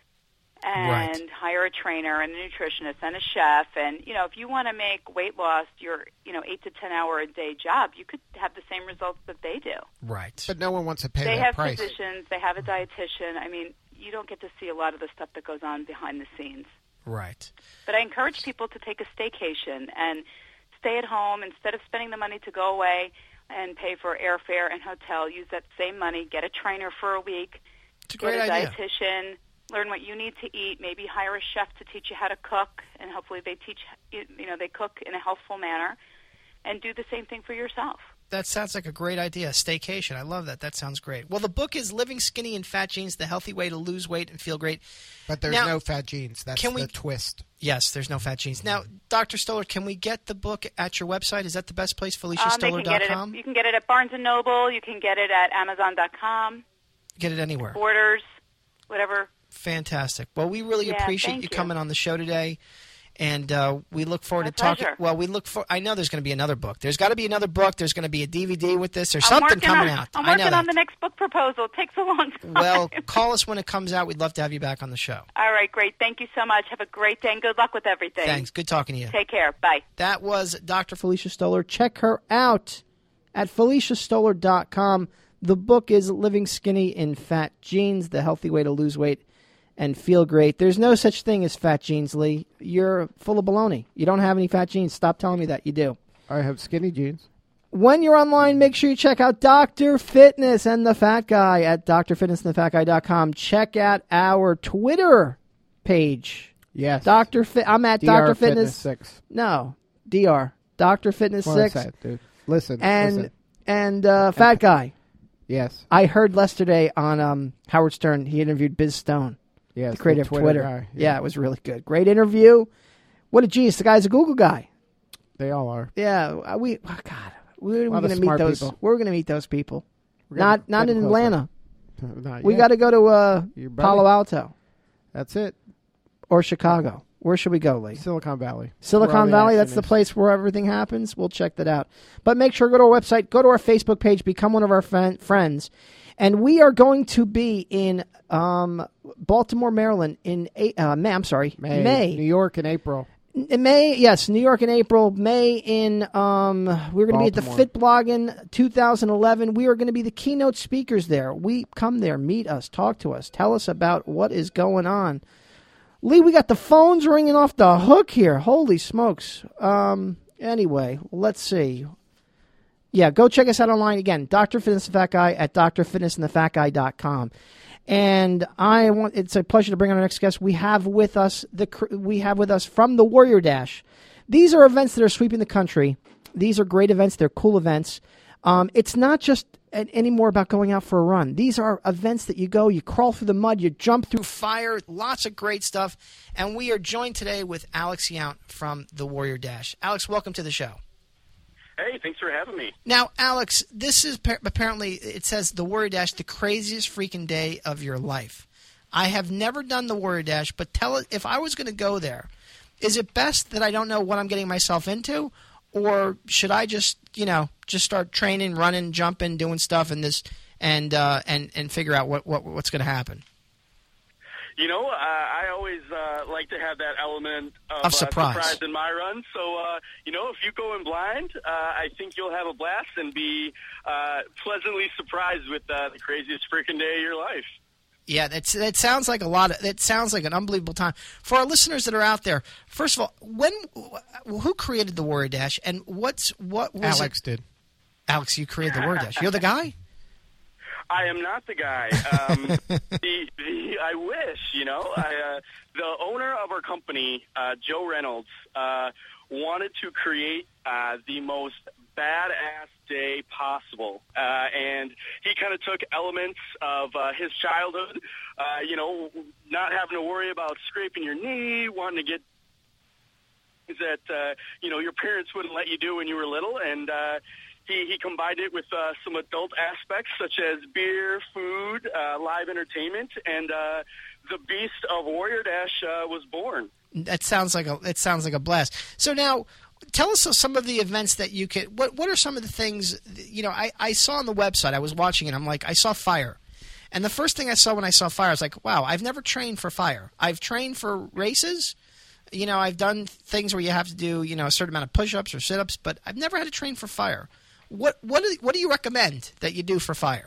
[SPEAKER 7] and hire a trainer and a nutritionist and a chef. And, if you want to make weight loss your, 8 to 10 hour a day job, you could have the same results that they do.
[SPEAKER 8] Right.
[SPEAKER 9] But no one wants to pay
[SPEAKER 7] that
[SPEAKER 9] price.
[SPEAKER 7] They have physicians. They have a dietitian. I mean, you don't get to see a lot of the stuff that goes on behind the scenes.
[SPEAKER 8] Right.
[SPEAKER 7] But I encourage people to take a staycation and stay at home instead of spending the money to go away and pay for airfare and hotel. Use that same money, get a trainer for a week,
[SPEAKER 8] it's a great
[SPEAKER 7] get a
[SPEAKER 8] idea.
[SPEAKER 7] dietitian, learn what you need to eat, maybe hire a chef to teach you how to cook, and hopefully they they cook in a healthful manner, and do the same thing for yourself.
[SPEAKER 8] That sounds like a great idea. Staycation. I love that. That sounds great. Well, the book is Living Skinny and Fat Genes, The Healthy Way to Lose Weight and Feel Great.
[SPEAKER 9] But there's no fat genes. That's the twist.
[SPEAKER 8] Yes, there's no fat genes. Now, Dr. Stoller, can we get the book at your website? Is that the best place, FeliciaStoller.com?
[SPEAKER 7] You can get it at Barnes & Noble. You can get it at Amazon.com.
[SPEAKER 8] Get it anywhere.
[SPEAKER 7] Borders, whatever.
[SPEAKER 8] Fantastic. Well, we really appreciate you coming on the show today. And we look forward to talking.
[SPEAKER 7] Pleasure.
[SPEAKER 8] Well, I know there's going to be another book. There's got to be another book. There's going to be a DVD with this. There's something coming out.
[SPEAKER 7] I'm working on the next book proposal. It takes a long time.
[SPEAKER 8] Well, call us when it comes out. We'd love to have you back on the show.
[SPEAKER 7] All right, great. Thank you so much. Have a great day and good luck with everything.
[SPEAKER 8] Thanks. Good talking to you.
[SPEAKER 7] Take care. Bye.
[SPEAKER 8] That was Dr.
[SPEAKER 6] Felicia Stoller. Check her out at FeliciaStoller.com. The book is Living Skinny in Fat Genes, The Healthy Way to Lose Weight and Feel Great. There's no such thing as fat genes, Lee. You're full of baloney. You don't have any fat genes. Stop telling me that you do.
[SPEAKER 5] I have skinny jeans.
[SPEAKER 6] When you're online, make sure you check out Dr. Fitness and the Fat Guy at drfitnessandthefatguy.com. Check out our Twitter page.
[SPEAKER 5] Yes.
[SPEAKER 6] I'm at Dr. Fitness
[SPEAKER 5] 6.
[SPEAKER 6] No, DR. Dr. Fitness 6.
[SPEAKER 5] That, dude? Listen.
[SPEAKER 6] And Fat Guy.
[SPEAKER 5] Yes.
[SPEAKER 6] I heard yesterday on Howard Stern, he interviewed Biz Stone.
[SPEAKER 5] Yes,
[SPEAKER 6] the creator of Twitter.
[SPEAKER 5] Guy.
[SPEAKER 6] Yeah, it was really good. Great interview. What a genius. The guy's a Google guy.
[SPEAKER 5] They all are.
[SPEAKER 6] Yeah, where are we
[SPEAKER 5] lot
[SPEAKER 6] going
[SPEAKER 5] of
[SPEAKER 6] to meet
[SPEAKER 5] smart
[SPEAKER 6] those?
[SPEAKER 5] people.
[SPEAKER 6] We're going to meet those people.
[SPEAKER 5] We're
[SPEAKER 6] Not
[SPEAKER 5] getting
[SPEAKER 6] in
[SPEAKER 5] closer.
[SPEAKER 6] Atlanta.
[SPEAKER 5] Not
[SPEAKER 6] We
[SPEAKER 5] yet.
[SPEAKER 6] got to go to
[SPEAKER 5] You ready?
[SPEAKER 6] Palo Alto
[SPEAKER 5] That's it.
[SPEAKER 6] or Chicago. Where should we go, Lee?
[SPEAKER 5] Silicon Valley. Where all
[SPEAKER 6] Silicon
[SPEAKER 5] the
[SPEAKER 6] Valley,
[SPEAKER 5] action
[SPEAKER 6] that's the
[SPEAKER 5] is.
[SPEAKER 6] place where everything happens. We'll check that out. But make sure to go to our website, go to our Facebook page, become one of our friends. And we are going to be in Baltimore, Maryland in May.
[SPEAKER 5] New York in April.
[SPEAKER 6] In May, yes, New York in April. May in we're going to be at the
[SPEAKER 5] Baltimore.
[SPEAKER 6] Fit Blogging 2011. We are going to be the keynote speakers there. We come there, meet us, talk to us, tell us about what is going on. Lee, we got the phones ringing off the hook here. Holy smokes. Anyway, let's see. Yeah, go check us out online again. Dr. Fitness the Fat Guy at drfitnessandthefatguy.com. And it's a pleasure to bring on our next guest. We have with us from the Warrior Dash. These are events that are sweeping the country. These are great events. They're cool events. It's not just anymore about going out for a run. These are events that you go, you crawl through the mud, you jump through
[SPEAKER 8] Fire, lots of great stuff. And we are joined today with Alex Yount from the Warrior Dash. Alex, welcome to the show.
[SPEAKER 10] Hey, thanks for having me.
[SPEAKER 8] Now, Alex, this is apparently, it says the Warrior Dash, the craziest freaking day of your life. I have never done the Warrior Dash, but tell it, if I was going to go there, is it best that I don't know what I'm getting myself into, or should I just start training, running, jumping, doing stuff and figure out what's going to happen?
[SPEAKER 10] I always like to have that element
[SPEAKER 8] of surprise
[SPEAKER 10] in my run. So, if you go in blind, I think you'll have a blast and be pleasantly surprised with the craziest freaking day of your life.
[SPEAKER 8] Yeah, that sounds like that sounds like an unbelievable time. For our listeners that are out there, first of all, who created the Warrior Dash, and what was
[SPEAKER 9] Alex did.
[SPEAKER 8] Alex, you created the Warrior Dash. You're the guy?
[SPEAKER 10] I am not the guy. I wish, the owner of our company, Joe Reynolds, wanted to create the most badass day possible. And he kind of took elements of his childhood, not having to worry about scraping your knee, wanting to get things that, your parents wouldn't let you do when you were little. And he combined it with some adult aspects such as beer, food, live entertainment, and the beast of Warrior Dash was born.
[SPEAKER 8] That sounds like a blast. So now, tell us some of the events that you can. What are some of the things? I saw on the website. I was watching it. I'm like, I saw fire, and the first thing I saw when I saw fire, I was like, wow, I've never trained for fire. I've trained for races. I've done things where you have to do a certain amount of push-ups or sit-ups, but I've never had to train for fire. What do you recommend that you do for fire?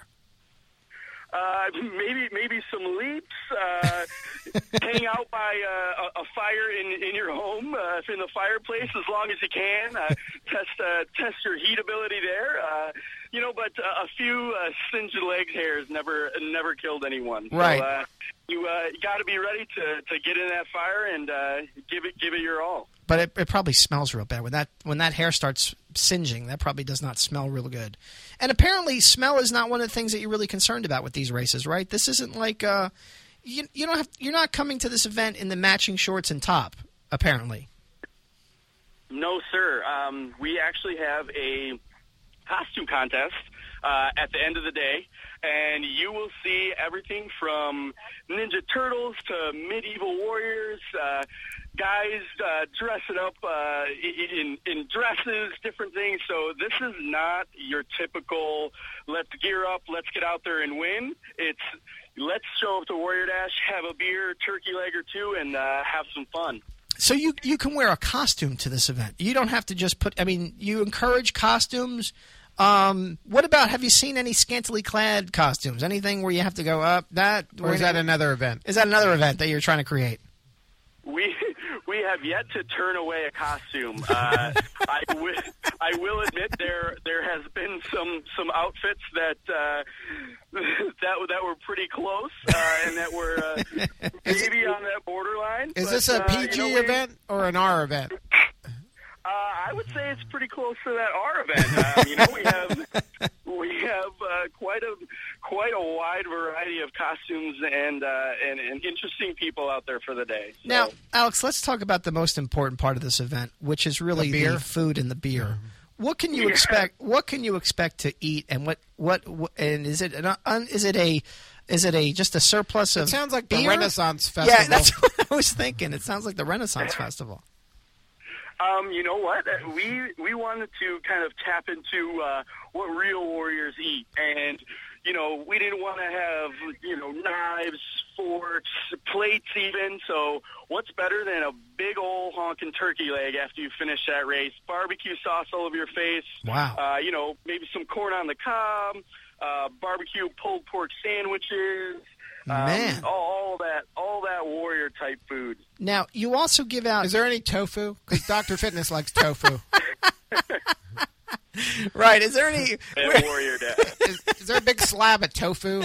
[SPEAKER 10] Maybe some leaps. Hang out by a fire in your home, in the fireplace, as long as you can. Test your heat ability there. But a few singed leg hairs never killed anyone.
[SPEAKER 8] Right.
[SPEAKER 10] So, you got to be ready to get in that fire and give it your all.
[SPEAKER 8] But it probably smells real bad when that hair starts singeing. That probably does not smell real good. And apparently, smell is not one of the things that you're really concerned about with these races, right? This isn't like you're not coming to this event in the matching shorts and top. Apparently,
[SPEAKER 10] no, sir. We actually have a costume contest at the end of the day, and you will see everything from Ninja Turtles to medieval warriors. Guys dressing up in dresses, different things. So this is not your typical let's gear up, let's get out there and win. It's let's show up to Warrior Dash, have a beer, turkey leg or two, and have some fun.
[SPEAKER 8] So you can wear a costume to this event. You don't have to just you encourage costumes. What about, have you seen any scantily clad costumes? Anything where you have to go up that?
[SPEAKER 9] Or is that another event?
[SPEAKER 8] Is that another event that you're trying to create?
[SPEAKER 10] We have yet to turn away a costume. I will admit there has been some outfits that were pretty close and that were maybe on that borderline.
[SPEAKER 9] Is this a PG event or an R event?
[SPEAKER 10] I would say it's pretty close to that R event. We have quite a wide variety of costumes and interesting people out there for the day. So.
[SPEAKER 8] Now, Alex, let's talk about the most important part of this event, which is really the food and the beer. What can you expect? What can you expect to eat, and what and is it just a surplus of?
[SPEAKER 9] It sounds like
[SPEAKER 8] beer?
[SPEAKER 9] the Renaissance Festival.
[SPEAKER 8] Yeah, that's what I was thinking. It sounds like the Renaissance Festival.
[SPEAKER 10] You know what? We wanted to kind of tap into what real warriors eat, and we didn't want to have knives, forks, plates even. So what's better than a big old honking turkey leg after you finish that race? Barbecue sauce all over your face.
[SPEAKER 8] Wow.
[SPEAKER 10] Maybe some corn on the cob, barbecue pulled pork sandwiches.
[SPEAKER 8] Man,
[SPEAKER 10] all that warrior type food.
[SPEAKER 8] Now you also give out.
[SPEAKER 9] Is there any tofu? Because Dr. Fitness likes tofu.
[SPEAKER 8] Right? Is there any
[SPEAKER 10] warrior dash?
[SPEAKER 9] Is there a big slab of tofu?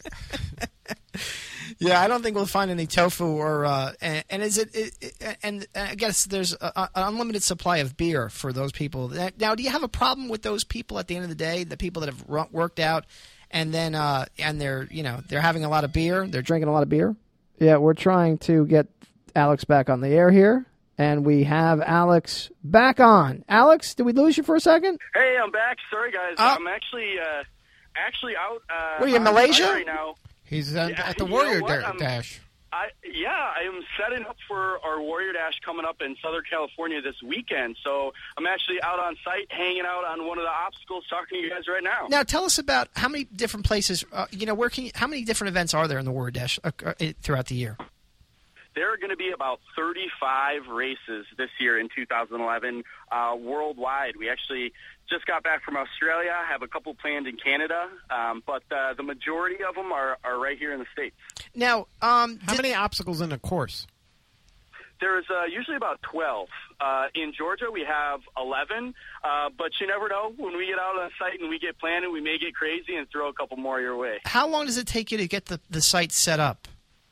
[SPEAKER 8] Yeah, I don't think we'll find any tofu or. And is it? And I guess there's an unlimited supply of beer for those people. Now, do you have a problem with those people at the end of the day? The people that have worked out. And then, and they're having a lot of beer. They're drinking a lot of beer. Yeah, we're trying to get Alex back on the air here, and we have Alex back on. Alex, did we lose you for a second?
[SPEAKER 10] Hey, I'm back. Sorry, guys. I'm actually out.
[SPEAKER 8] Were you in Malaysia
[SPEAKER 10] right now?
[SPEAKER 9] He's at the Warrior Dash.
[SPEAKER 10] I am setting up for our Warrior Dash coming up in Southern California this weekend. So I'm actually out on site, hanging out on one of the obstacles, talking to you guys right now.
[SPEAKER 8] Now, tell us about how many different places. How many different events are there in the Warrior Dash throughout the year?
[SPEAKER 10] There are going to be about 35 races this year in 2011 worldwide. We actually just got back from Australia, have a couple planned in Canada, but the majority of them are right here in the States.
[SPEAKER 8] Now,
[SPEAKER 9] how many obstacles in a course?
[SPEAKER 10] There's usually about 12. In Georgia, we have 11, but you never know. When we get out on site and we get planning, we may get crazy and throw a couple more your way.
[SPEAKER 8] How long does it take you to get the site set up?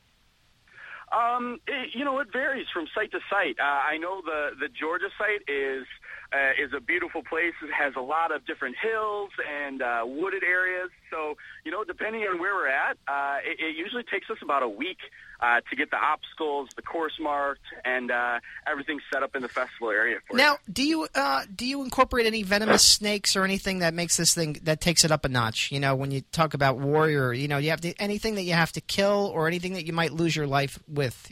[SPEAKER 10] It varies from site to site. I know the Georgia site is a beautiful place. It has a lot of different hills and wooded areas. So, depending on where we're at, it usually takes us about a week to get the obstacles, the course marked, and everything set up in the festival area for
[SPEAKER 8] now, do you incorporate any venomous snakes or anything that makes this thing that takes it up a notch? When you talk about warrior, you have anything that you have to kill or anything that you might lose your life with,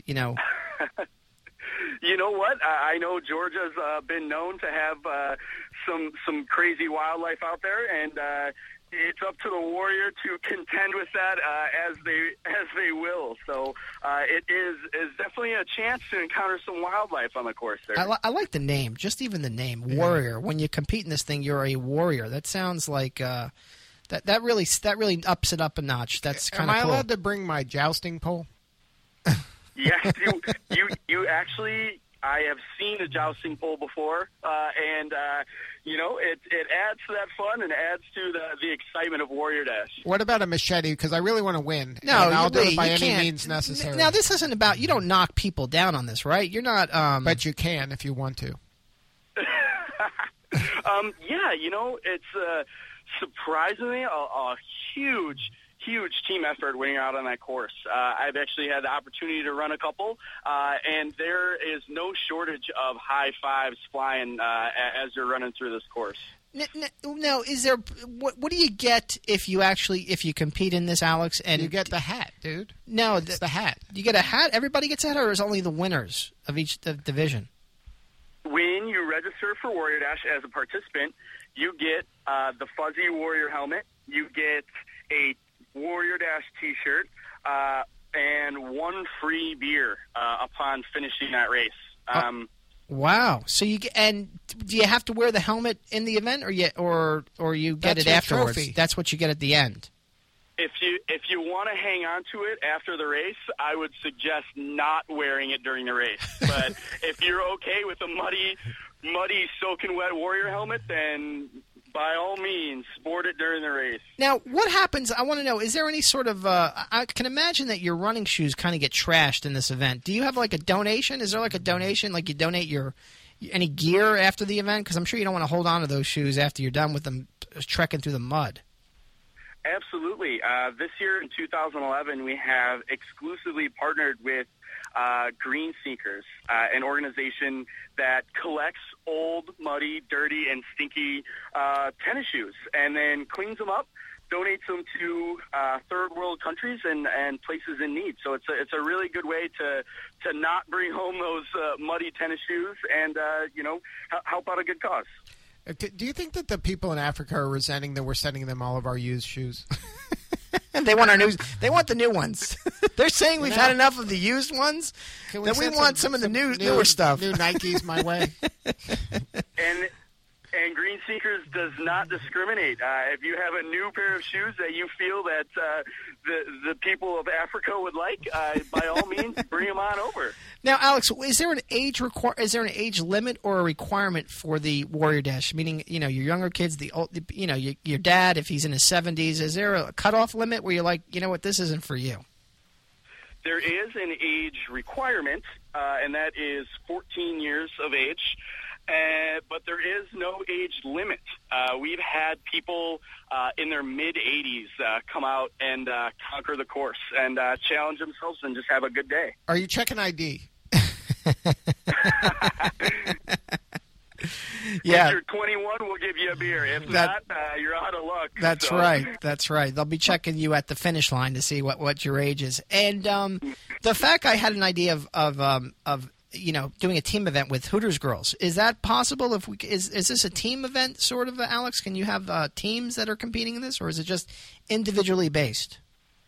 [SPEAKER 10] You know what? I know Georgia's been known to have some crazy wildlife out there, and it's up to the warrior to contend with that as they will. So it is definitely a chance to encounter some wildlife on the course there.
[SPEAKER 8] I like the name, just even the name, warrior. When you compete in this thing, you're a warrior. That sounds like that really ups it up a notch. That's kind of cool.
[SPEAKER 9] Am I allowed to bring my jousting pole?
[SPEAKER 10] Yes, you actually. I have seen a jousting pole before, and it adds to that fun and adds to the excitement of Warrior Dash.
[SPEAKER 9] What about a machete? Because I really want to win.
[SPEAKER 8] No,
[SPEAKER 9] I'll do it by any
[SPEAKER 8] can't.
[SPEAKER 9] means necessary.
[SPEAKER 8] Now, this isn't about you don't knock people down on this, right? You're not.
[SPEAKER 9] But you can if you want to.
[SPEAKER 10] It's surprisingly a huge team effort when you're out on that course. I've actually had the opportunity to run a couple, and there is no shortage of high fives flying as you're running through this course.
[SPEAKER 8] Now, is there what do you get if you compete in this, Alex? And
[SPEAKER 9] you get the hat, dude.
[SPEAKER 8] No,
[SPEAKER 9] it's the hat.
[SPEAKER 8] You get a hat. Everybody gets a hat, or is it only the winners of each division?
[SPEAKER 10] When you register for Warrior Dash as a participant, you get the fuzzy Warrior helmet. You get a Warrior Dash T-shirt, and one free beer upon finishing that race.
[SPEAKER 8] Wow! So do you have to wear the helmet in the event, or you get it afterwards?
[SPEAKER 9] Trophy.
[SPEAKER 8] That's what you get at the end.
[SPEAKER 10] If you want to hang on to it after the race, I would suggest not wearing it during the race. But if you're okay with a muddy, soaking wet Warrior helmet, then by all means, sport it during the race.
[SPEAKER 8] Now, what happens, I want to know, is there any sort of, I can imagine that your running shoes kind of get trashed in this event. Do you have like a donation? Is there like a donation, like you donate any gear after the event? Because I'm sure you don't want to hold on to those shoes after you're done with them trekking through the mud.
[SPEAKER 10] Absolutely. This year in 2011, we have exclusively partnered with Green Sneakers, an organization that collects old, muddy, dirty, and stinky tennis shoes and then cleans them up, donates them to third world countries and places in need. So it's a really good way to not bring home those muddy tennis shoes and help out a good cause.
[SPEAKER 9] Do you think that the people in Africa are resenting that we're sending them all of our used shoes?
[SPEAKER 8] They want our news. They want the new ones. They're saying we've had enough of the used ones. That we want some of the newer stuff.
[SPEAKER 9] New Nikes my way.
[SPEAKER 10] And Green Sneakers does not discriminate. If you have a new pair of shoes that you feel that the people of Africa would like, by all means, bring them on over.
[SPEAKER 8] Now, Alex, is there an age limit or a requirement for the Warrior Dash? Meaning, your younger kids, your dad, if he's in his 70s, is there a cutoff limit where you're like, you know what, this isn't for you?
[SPEAKER 10] There is an age requirement, and that is 14 years of age. But there is no age limit. We've had people in their mid-80s come out and conquer the course and challenge themselves and just have a good day.
[SPEAKER 9] Are you checking ID?
[SPEAKER 10] Yeah. If you're 21, we'll give you a beer. If not, you're out of luck.
[SPEAKER 8] That's right. That's right. They'll be checking you at the finish line to see what your age is. And the fact I had an idea of doing a team event with Hooters Girls. Is that possible? Is this a team event, sort of, Alex? Can you have teams that are competing in this, or is it just individually based?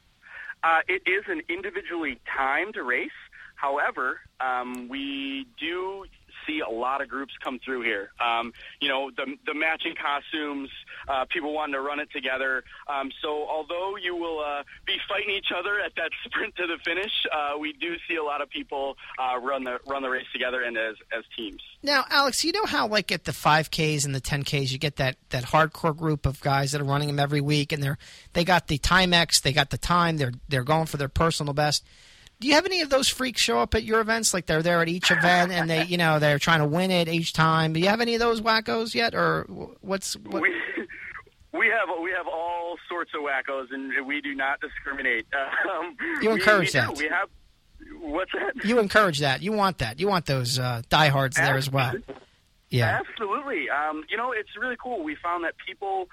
[SPEAKER 10] It is an individually timed race. However, we do see a lot of groups come through here. The matching costumes, people wanting to run it together. So although you will be fighting each other at that sprint to the finish, we do see a lot of people run the race together and as teams.
[SPEAKER 8] Now, Alex, you know how like at the 5Ks and the 10Ks, you get that hardcore group of guys that are running them every week, and they got the Timex, they got the time, they're going for their personal best. Do you have any of those freaks show up at your events? Like they're there at each event and they're trying to win it each time. Do you have any of those wackos yet, or what?
[SPEAKER 10] We have all sorts of wackos, and we do not discriminate.
[SPEAKER 8] You encourage that.
[SPEAKER 10] We have. What's that?
[SPEAKER 8] You encourage that. You want that. You want those diehards there as well. Yeah,
[SPEAKER 10] absolutely. It's really cool. We found that people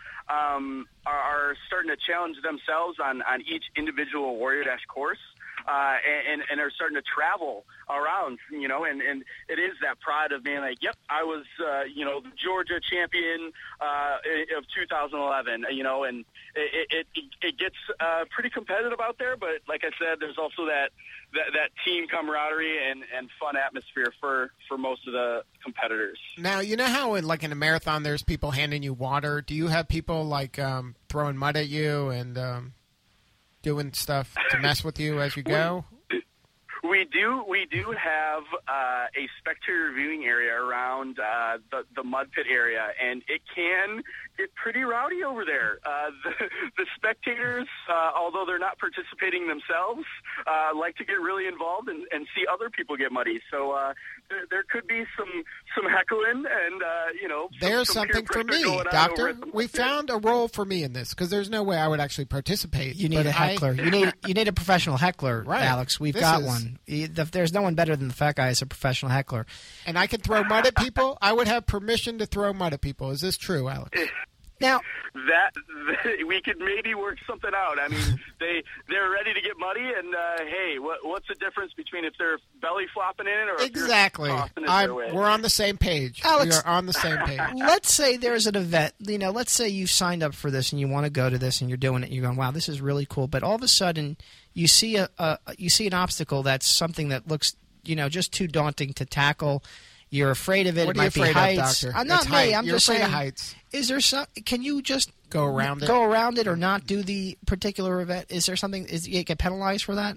[SPEAKER 10] are starting to challenge themselves on each individual Warrior Dash course. And are starting to travel around, and it is that pride of being like, yep, I was, the Georgia champion of 2011, and it gets pretty competitive out there. But like I said, there's also that team camaraderie and fun atmosphere for most of the competitors.
[SPEAKER 9] Now, you know how in a marathon there's people handing you water? Do you have people throwing mud at you and doing stuff to mess with you as you go?
[SPEAKER 10] We do have a spectator viewing area around the mud pit area, and it can get pretty rowdy over there. The spectators, although they're not participating themselves, like to get really involved and see other people get muddy. So there could be some heckling and
[SPEAKER 9] there's
[SPEAKER 10] some
[SPEAKER 9] something for me, Doctor. We found a role for me in this because there's no way I would actually participate.
[SPEAKER 8] You need a heckler. You need a professional heckler, right, Alex. We've got one. There's no one better than the fat guy as a professional heckler.
[SPEAKER 9] And I can throw mud at people? I would have permission to throw mud at people. Is this true, Alex?
[SPEAKER 8] Now,
[SPEAKER 10] that we could maybe work something out. I mean, they're ready to get muddy, and hey, what's the difference between if they're belly flopping in it or
[SPEAKER 9] exactly?
[SPEAKER 10] If you're tossing it their way?
[SPEAKER 9] We're on the same page.
[SPEAKER 8] Alex,
[SPEAKER 9] we are on the same page.
[SPEAKER 8] Let's say there's an event. Let's say you've signed up for this and you want to go to this, and you're doing it. And you're going, wow, this is really cool. But all of a sudden, you see an obstacle that's something that looks, just too daunting to tackle. You're afraid of it.
[SPEAKER 9] What
[SPEAKER 8] it might
[SPEAKER 9] are you afraid
[SPEAKER 8] be heights.
[SPEAKER 9] of, Doctor?
[SPEAKER 8] Not me. I'm
[SPEAKER 9] You're
[SPEAKER 8] just
[SPEAKER 9] afraid
[SPEAKER 8] saying.
[SPEAKER 9] Of heights.
[SPEAKER 8] Is there some? Can you just
[SPEAKER 9] go around
[SPEAKER 8] it or not do the particular event? Is there something? You get penalized for that?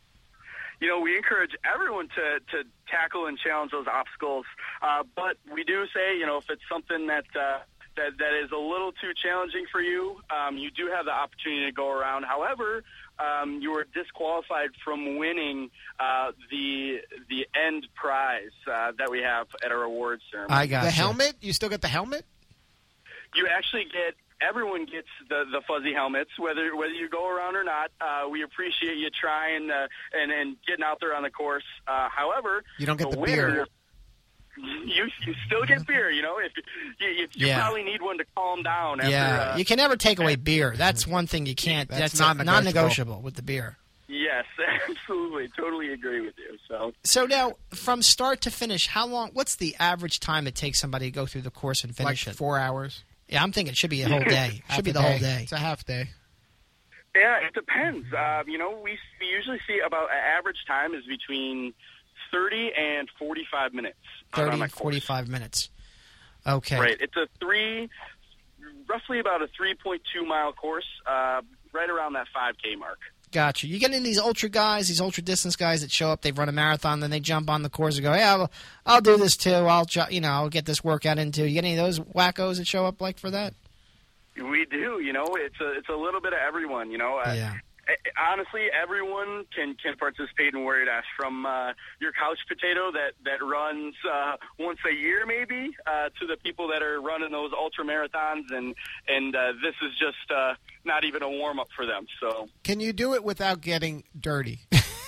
[SPEAKER 10] We encourage everyone to tackle and challenge those obstacles, but we do say, if it's something that is a little too challenging for you, you do have the opportunity to go around. However, you are disqualified from winning the end prize that we have at our awards ceremony.
[SPEAKER 8] I got
[SPEAKER 9] the helmet. You still get the helmet.
[SPEAKER 10] You actually get everyone gets the fuzzy helmets, whether you go around or not. We appreciate you trying and getting out there on the course. However,
[SPEAKER 9] you don't get the
[SPEAKER 10] winner,
[SPEAKER 9] beer.
[SPEAKER 10] You still get beer, you know. If you probably need one to calm down. After,
[SPEAKER 8] you can never take away beer. That's one thing you can't. That's non-negotiable with the beer.
[SPEAKER 10] Yes, absolutely, totally agree with you.
[SPEAKER 8] So now, from start to finish, how long? What's the average time it takes somebody to go through the course and finish it?
[SPEAKER 9] 4 hours.
[SPEAKER 8] Yeah, I'm thinking it should be a whole day. It should be the whole day.
[SPEAKER 9] It's a half day.
[SPEAKER 10] Yeah, it depends. You know, we usually see about an average time is between 30 and 45 minutes.
[SPEAKER 8] 30 and 45 minutes. Okay.
[SPEAKER 10] Right. It's roughly about a 3.2 mile course, right around that 5K mark.
[SPEAKER 8] Gotcha. You get in these ultra guys, these ultra distance guys that show up. They've run a marathon, then they jump on the course and go, "Yeah, I'll do this too. I'll get this workout into." You get any of those wackos that show up like for that?
[SPEAKER 10] We do. You know, it's a little bit of everyone. You know.
[SPEAKER 8] Yeah.
[SPEAKER 10] Honestly, everyone can participate in Warrior Dash, from your couch potato that runs once a year maybe to the people that are running those ultra marathons, and this is just not even a warm up for them. So
[SPEAKER 9] can you do it without getting dirty?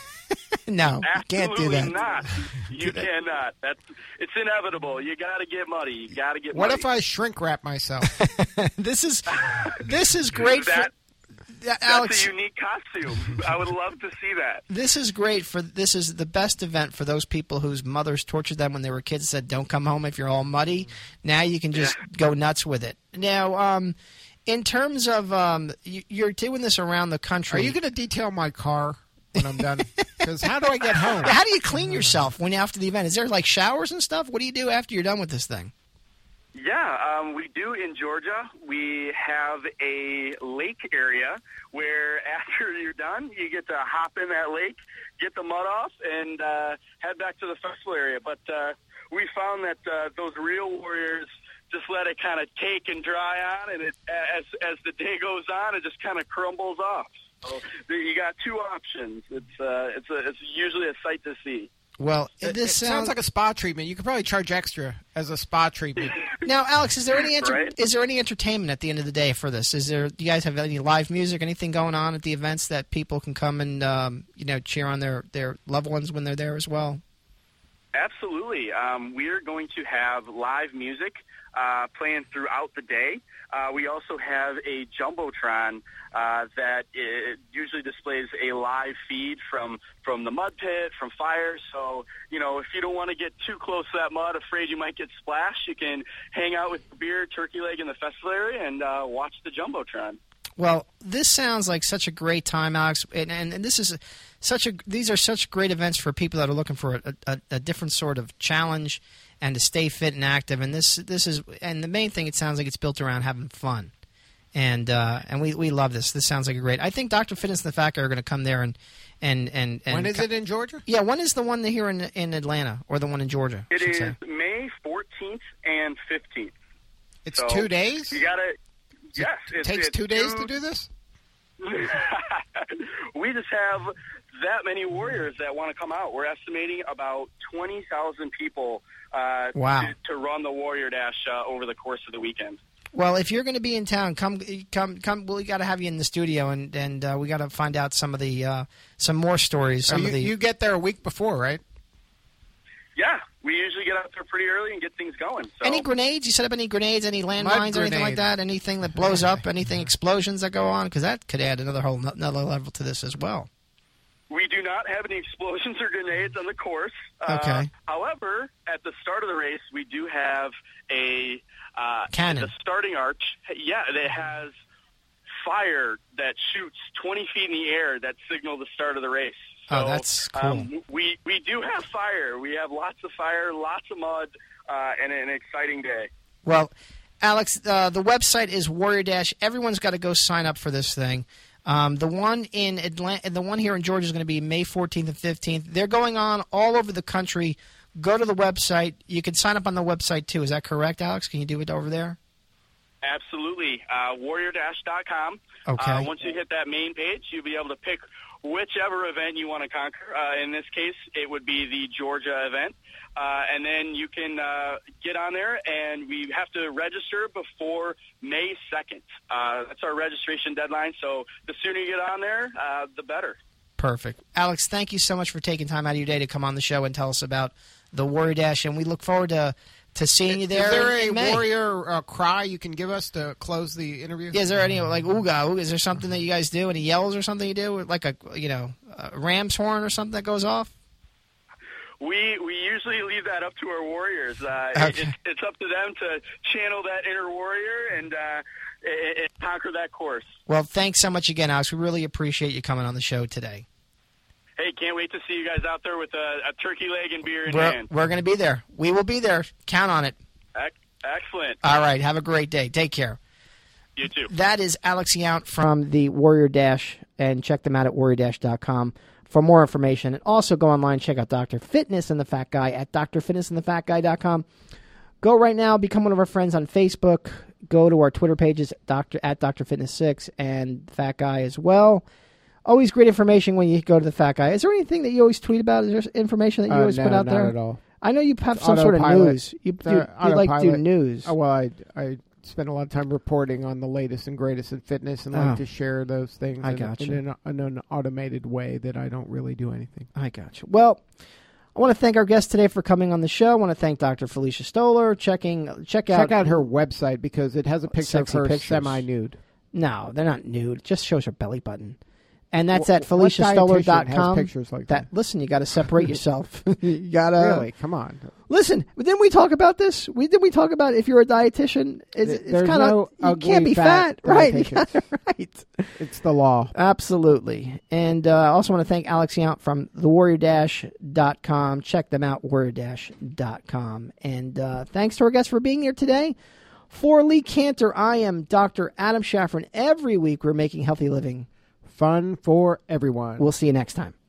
[SPEAKER 8] No, you can't do that.
[SPEAKER 10] Absolutely not. You cannot. It's inevitable. You got to get muddy. You got to get
[SPEAKER 9] What
[SPEAKER 10] muddy.
[SPEAKER 9] if I shrink wrap myself?
[SPEAKER 8] This is great for Alex.
[SPEAKER 10] That's a unique costume. I would love to see that.
[SPEAKER 8] This is great this is the best event for those people whose mothers tortured them when they were kids and said, "Don't come home if you're all muddy." Now you can just go nuts with it. Now, in terms of you're doing this around the country.
[SPEAKER 9] Are you going to detail my car when I'm done? Because how do I get home?
[SPEAKER 8] How do you clean yourself after the event? Is there like showers and stuff? What do you do after you're done with this thing?
[SPEAKER 10] Yeah, we do in Georgia. We have a lake area where after you're done, you get to hop in that lake, get the mud off, and head back to the festival area. But we found that those real warriors just let it kind of take and dry on, and as the day goes on, it just kind of crumbles off. So you got two options. It's usually a sight to see.
[SPEAKER 8] Well,
[SPEAKER 9] it sounds like a spa treatment. You could probably charge extra as a spa treatment.
[SPEAKER 8] Now, Alex, is there any
[SPEAKER 10] Right.
[SPEAKER 8] is there any entertainment at the end of the day for this? Do you guys have any live music, anything going on at the events that people can come and cheer on their loved ones when they're there as well?
[SPEAKER 10] Absolutely. We are going to have live music playing throughout the day. We also have a Jumbotron that usually displays a live feed from the mud pit, from fire. So, if you don't want to get too close to that mud, afraid you might get splashed, you can hang out with the beer, turkey leg in the festival area and watch the Jumbotron.
[SPEAKER 8] Well, this sounds like such a great time, Alex, and this is these are such great events for people that are looking for a different sort of challenge and to stay fit and active. And this is the main thing. It sounds like it's built around having fun, and we love this. This sounds like a great. I think Dr. Fitness and the Fat Guy are going to come there and
[SPEAKER 9] when is it in Georgia?
[SPEAKER 8] Yeah, when is the one here in Atlanta or the one in Georgia?
[SPEAKER 10] It is May 14th and 15th.
[SPEAKER 9] It's 2 days.
[SPEAKER 10] You got to. Yes,
[SPEAKER 9] it takes 2 days to do this?
[SPEAKER 10] We just have that many warriors that want to come out. We're estimating about 20,000 people
[SPEAKER 8] wow.
[SPEAKER 10] to run the Warrior Dash over the course of the weekend.
[SPEAKER 8] Well, if you're going to be in town, come. Well, we got to have you in the studio, and we got to find out some of the some more stories.
[SPEAKER 9] You get there a week before, right?
[SPEAKER 10] Yeah, we usually get out there pretty early and get things going. So.
[SPEAKER 8] Any grenades? You set up any grenades, any landmines, or anything like that? Anything that blows up? Anything explosions that go on? Because that could add another level to this as well.
[SPEAKER 10] We do not have any explosions or grenades on the course.
[SPEAKER 8] Okay.
[SPEAKER 10] However, at the start of the race, we do have a
[SPEAKER 8] cannon.
[SPEAKER 10] The starting arch. Yeah, it has fire that shoots 20 feet in the air that signal the start of the race. So,
[SPEAKER 8] that's cool.
[SPEAKER 10] We do have fire. We have lots of fire, lots of mud, and an exciting day.
[SPEAKER 8] Well, Alex, the website is Warrior Dash. Everyone's got to go sign up for this thing. The one in Atlanta, the one here in Georgia is going to be May 14th and 15th. They're going on all over the country. Go to the website. You can sign up on the website too. Is that correct, Alex? Can you do it over there?
[SPEAKER 10] Absolutely. WarriorDash.com.
[SPEAKER 8] Okay.
[SPEAKER 10] Once you hit that main page, you'll be able to pick whichever event you want to conquer. In this case, it would be the Georgia event. And then you can get on there, and we have to register before May 2nd. That's our registration deadline, so the sooner you get on there, the better.
[SPEAKER 8] Perfect. Alex, thank you so much for taking time out of your day to come on the show and tell us about the Warrior Dash, and we look forward to seeing you there.
[SPEAKER 9] Is there
[SPEAKER 8] in
[SPEAKER 9] a
[SPEAKER 8] May.
[SPEAKER 9] warrior cry you can give us to close the interview?
[SPEAKER 8] Yeah, is there any, like, ooga? Is there something that you guys do? Any yells or something you do? Like a ram's horn or something that goes off?
[SPEAKER 10] We usually leave that up to our warriors.
[SPEAKER 8] Okay.
[SPEAKER 10] It's up to them to channel that inner warrior and conquer that course.
[SPEAKER 8] Well, thanks so much again, Alex. We really appreciate you coming on the show today.
[SPEAKER 10] Hey, can't wait to see you guys out there with a turkey leg and beer in hand.
[SPEAKER 8] We're going to be there. We will be there. Count on it.
[SPEAKER 10] Excellent.
[SPEAKER 8] All right. Have a great day. Take care.
[SPEAKER 10] You too.
[SPEAKER 8] That is Alex Yount from the Warrior Dash, and check them out at warriordash.com for more information. And also go online, check out Dr. Fitness and the Fat Guy at drfitnessandthefatguy.com. Go right now, become one of our friends on Facebook. Go to our Twitter pages at Dr. Fitness 6 and Fat Guy as well. Always great information when you go to the Fat Guy. Is there anything that you always tweet about? Is there information that you always put out there?
[SPEAKER 5] Not at all.
[SPEAKER 8] I know you have some sort of news. You like to do news.
[SPEAKER 5] Oh, well, I spend a lot of time reporting on the latest and greatest in fitness and like to share those things in an automated way that I don't really do anything.
[SPEAKER 8] I got you. Well, I want to thank our guest today for coming on the show. I want to thank Dr. Felicia Stoller. Check out
[SPEAKER 5] her website because it has a picture of her semi-nude.
[SPEAKER 8] No, they're not nude. It just shows her belly button. And that's at FeliciaStoller.com.
[SPEAKER 5] Pictures like that.
[SPEAKER 8] Listen, you got to separate yourself. You got to
[SPEAKER 5] really come on.
[SPEAKER 8] Listen, didn't we talk about this? Didn't we talk about if you're a dietitian? It's kind of you can't be fat, right? You got it right.
[SPEAKER 5] It's the law.
[SPEAKER 8] Absolutely. And I also want to thank Alex Yount from thewarriordash.com. Check them out, warriordash.com. And thanks to our guests for being here today. For Lee Cantor, I am Dr. Adam Shaffron. Every week we're making healthy living
[SPEAKER 5] fun for everyone.
[SPEAKER 8] We'll see you next time.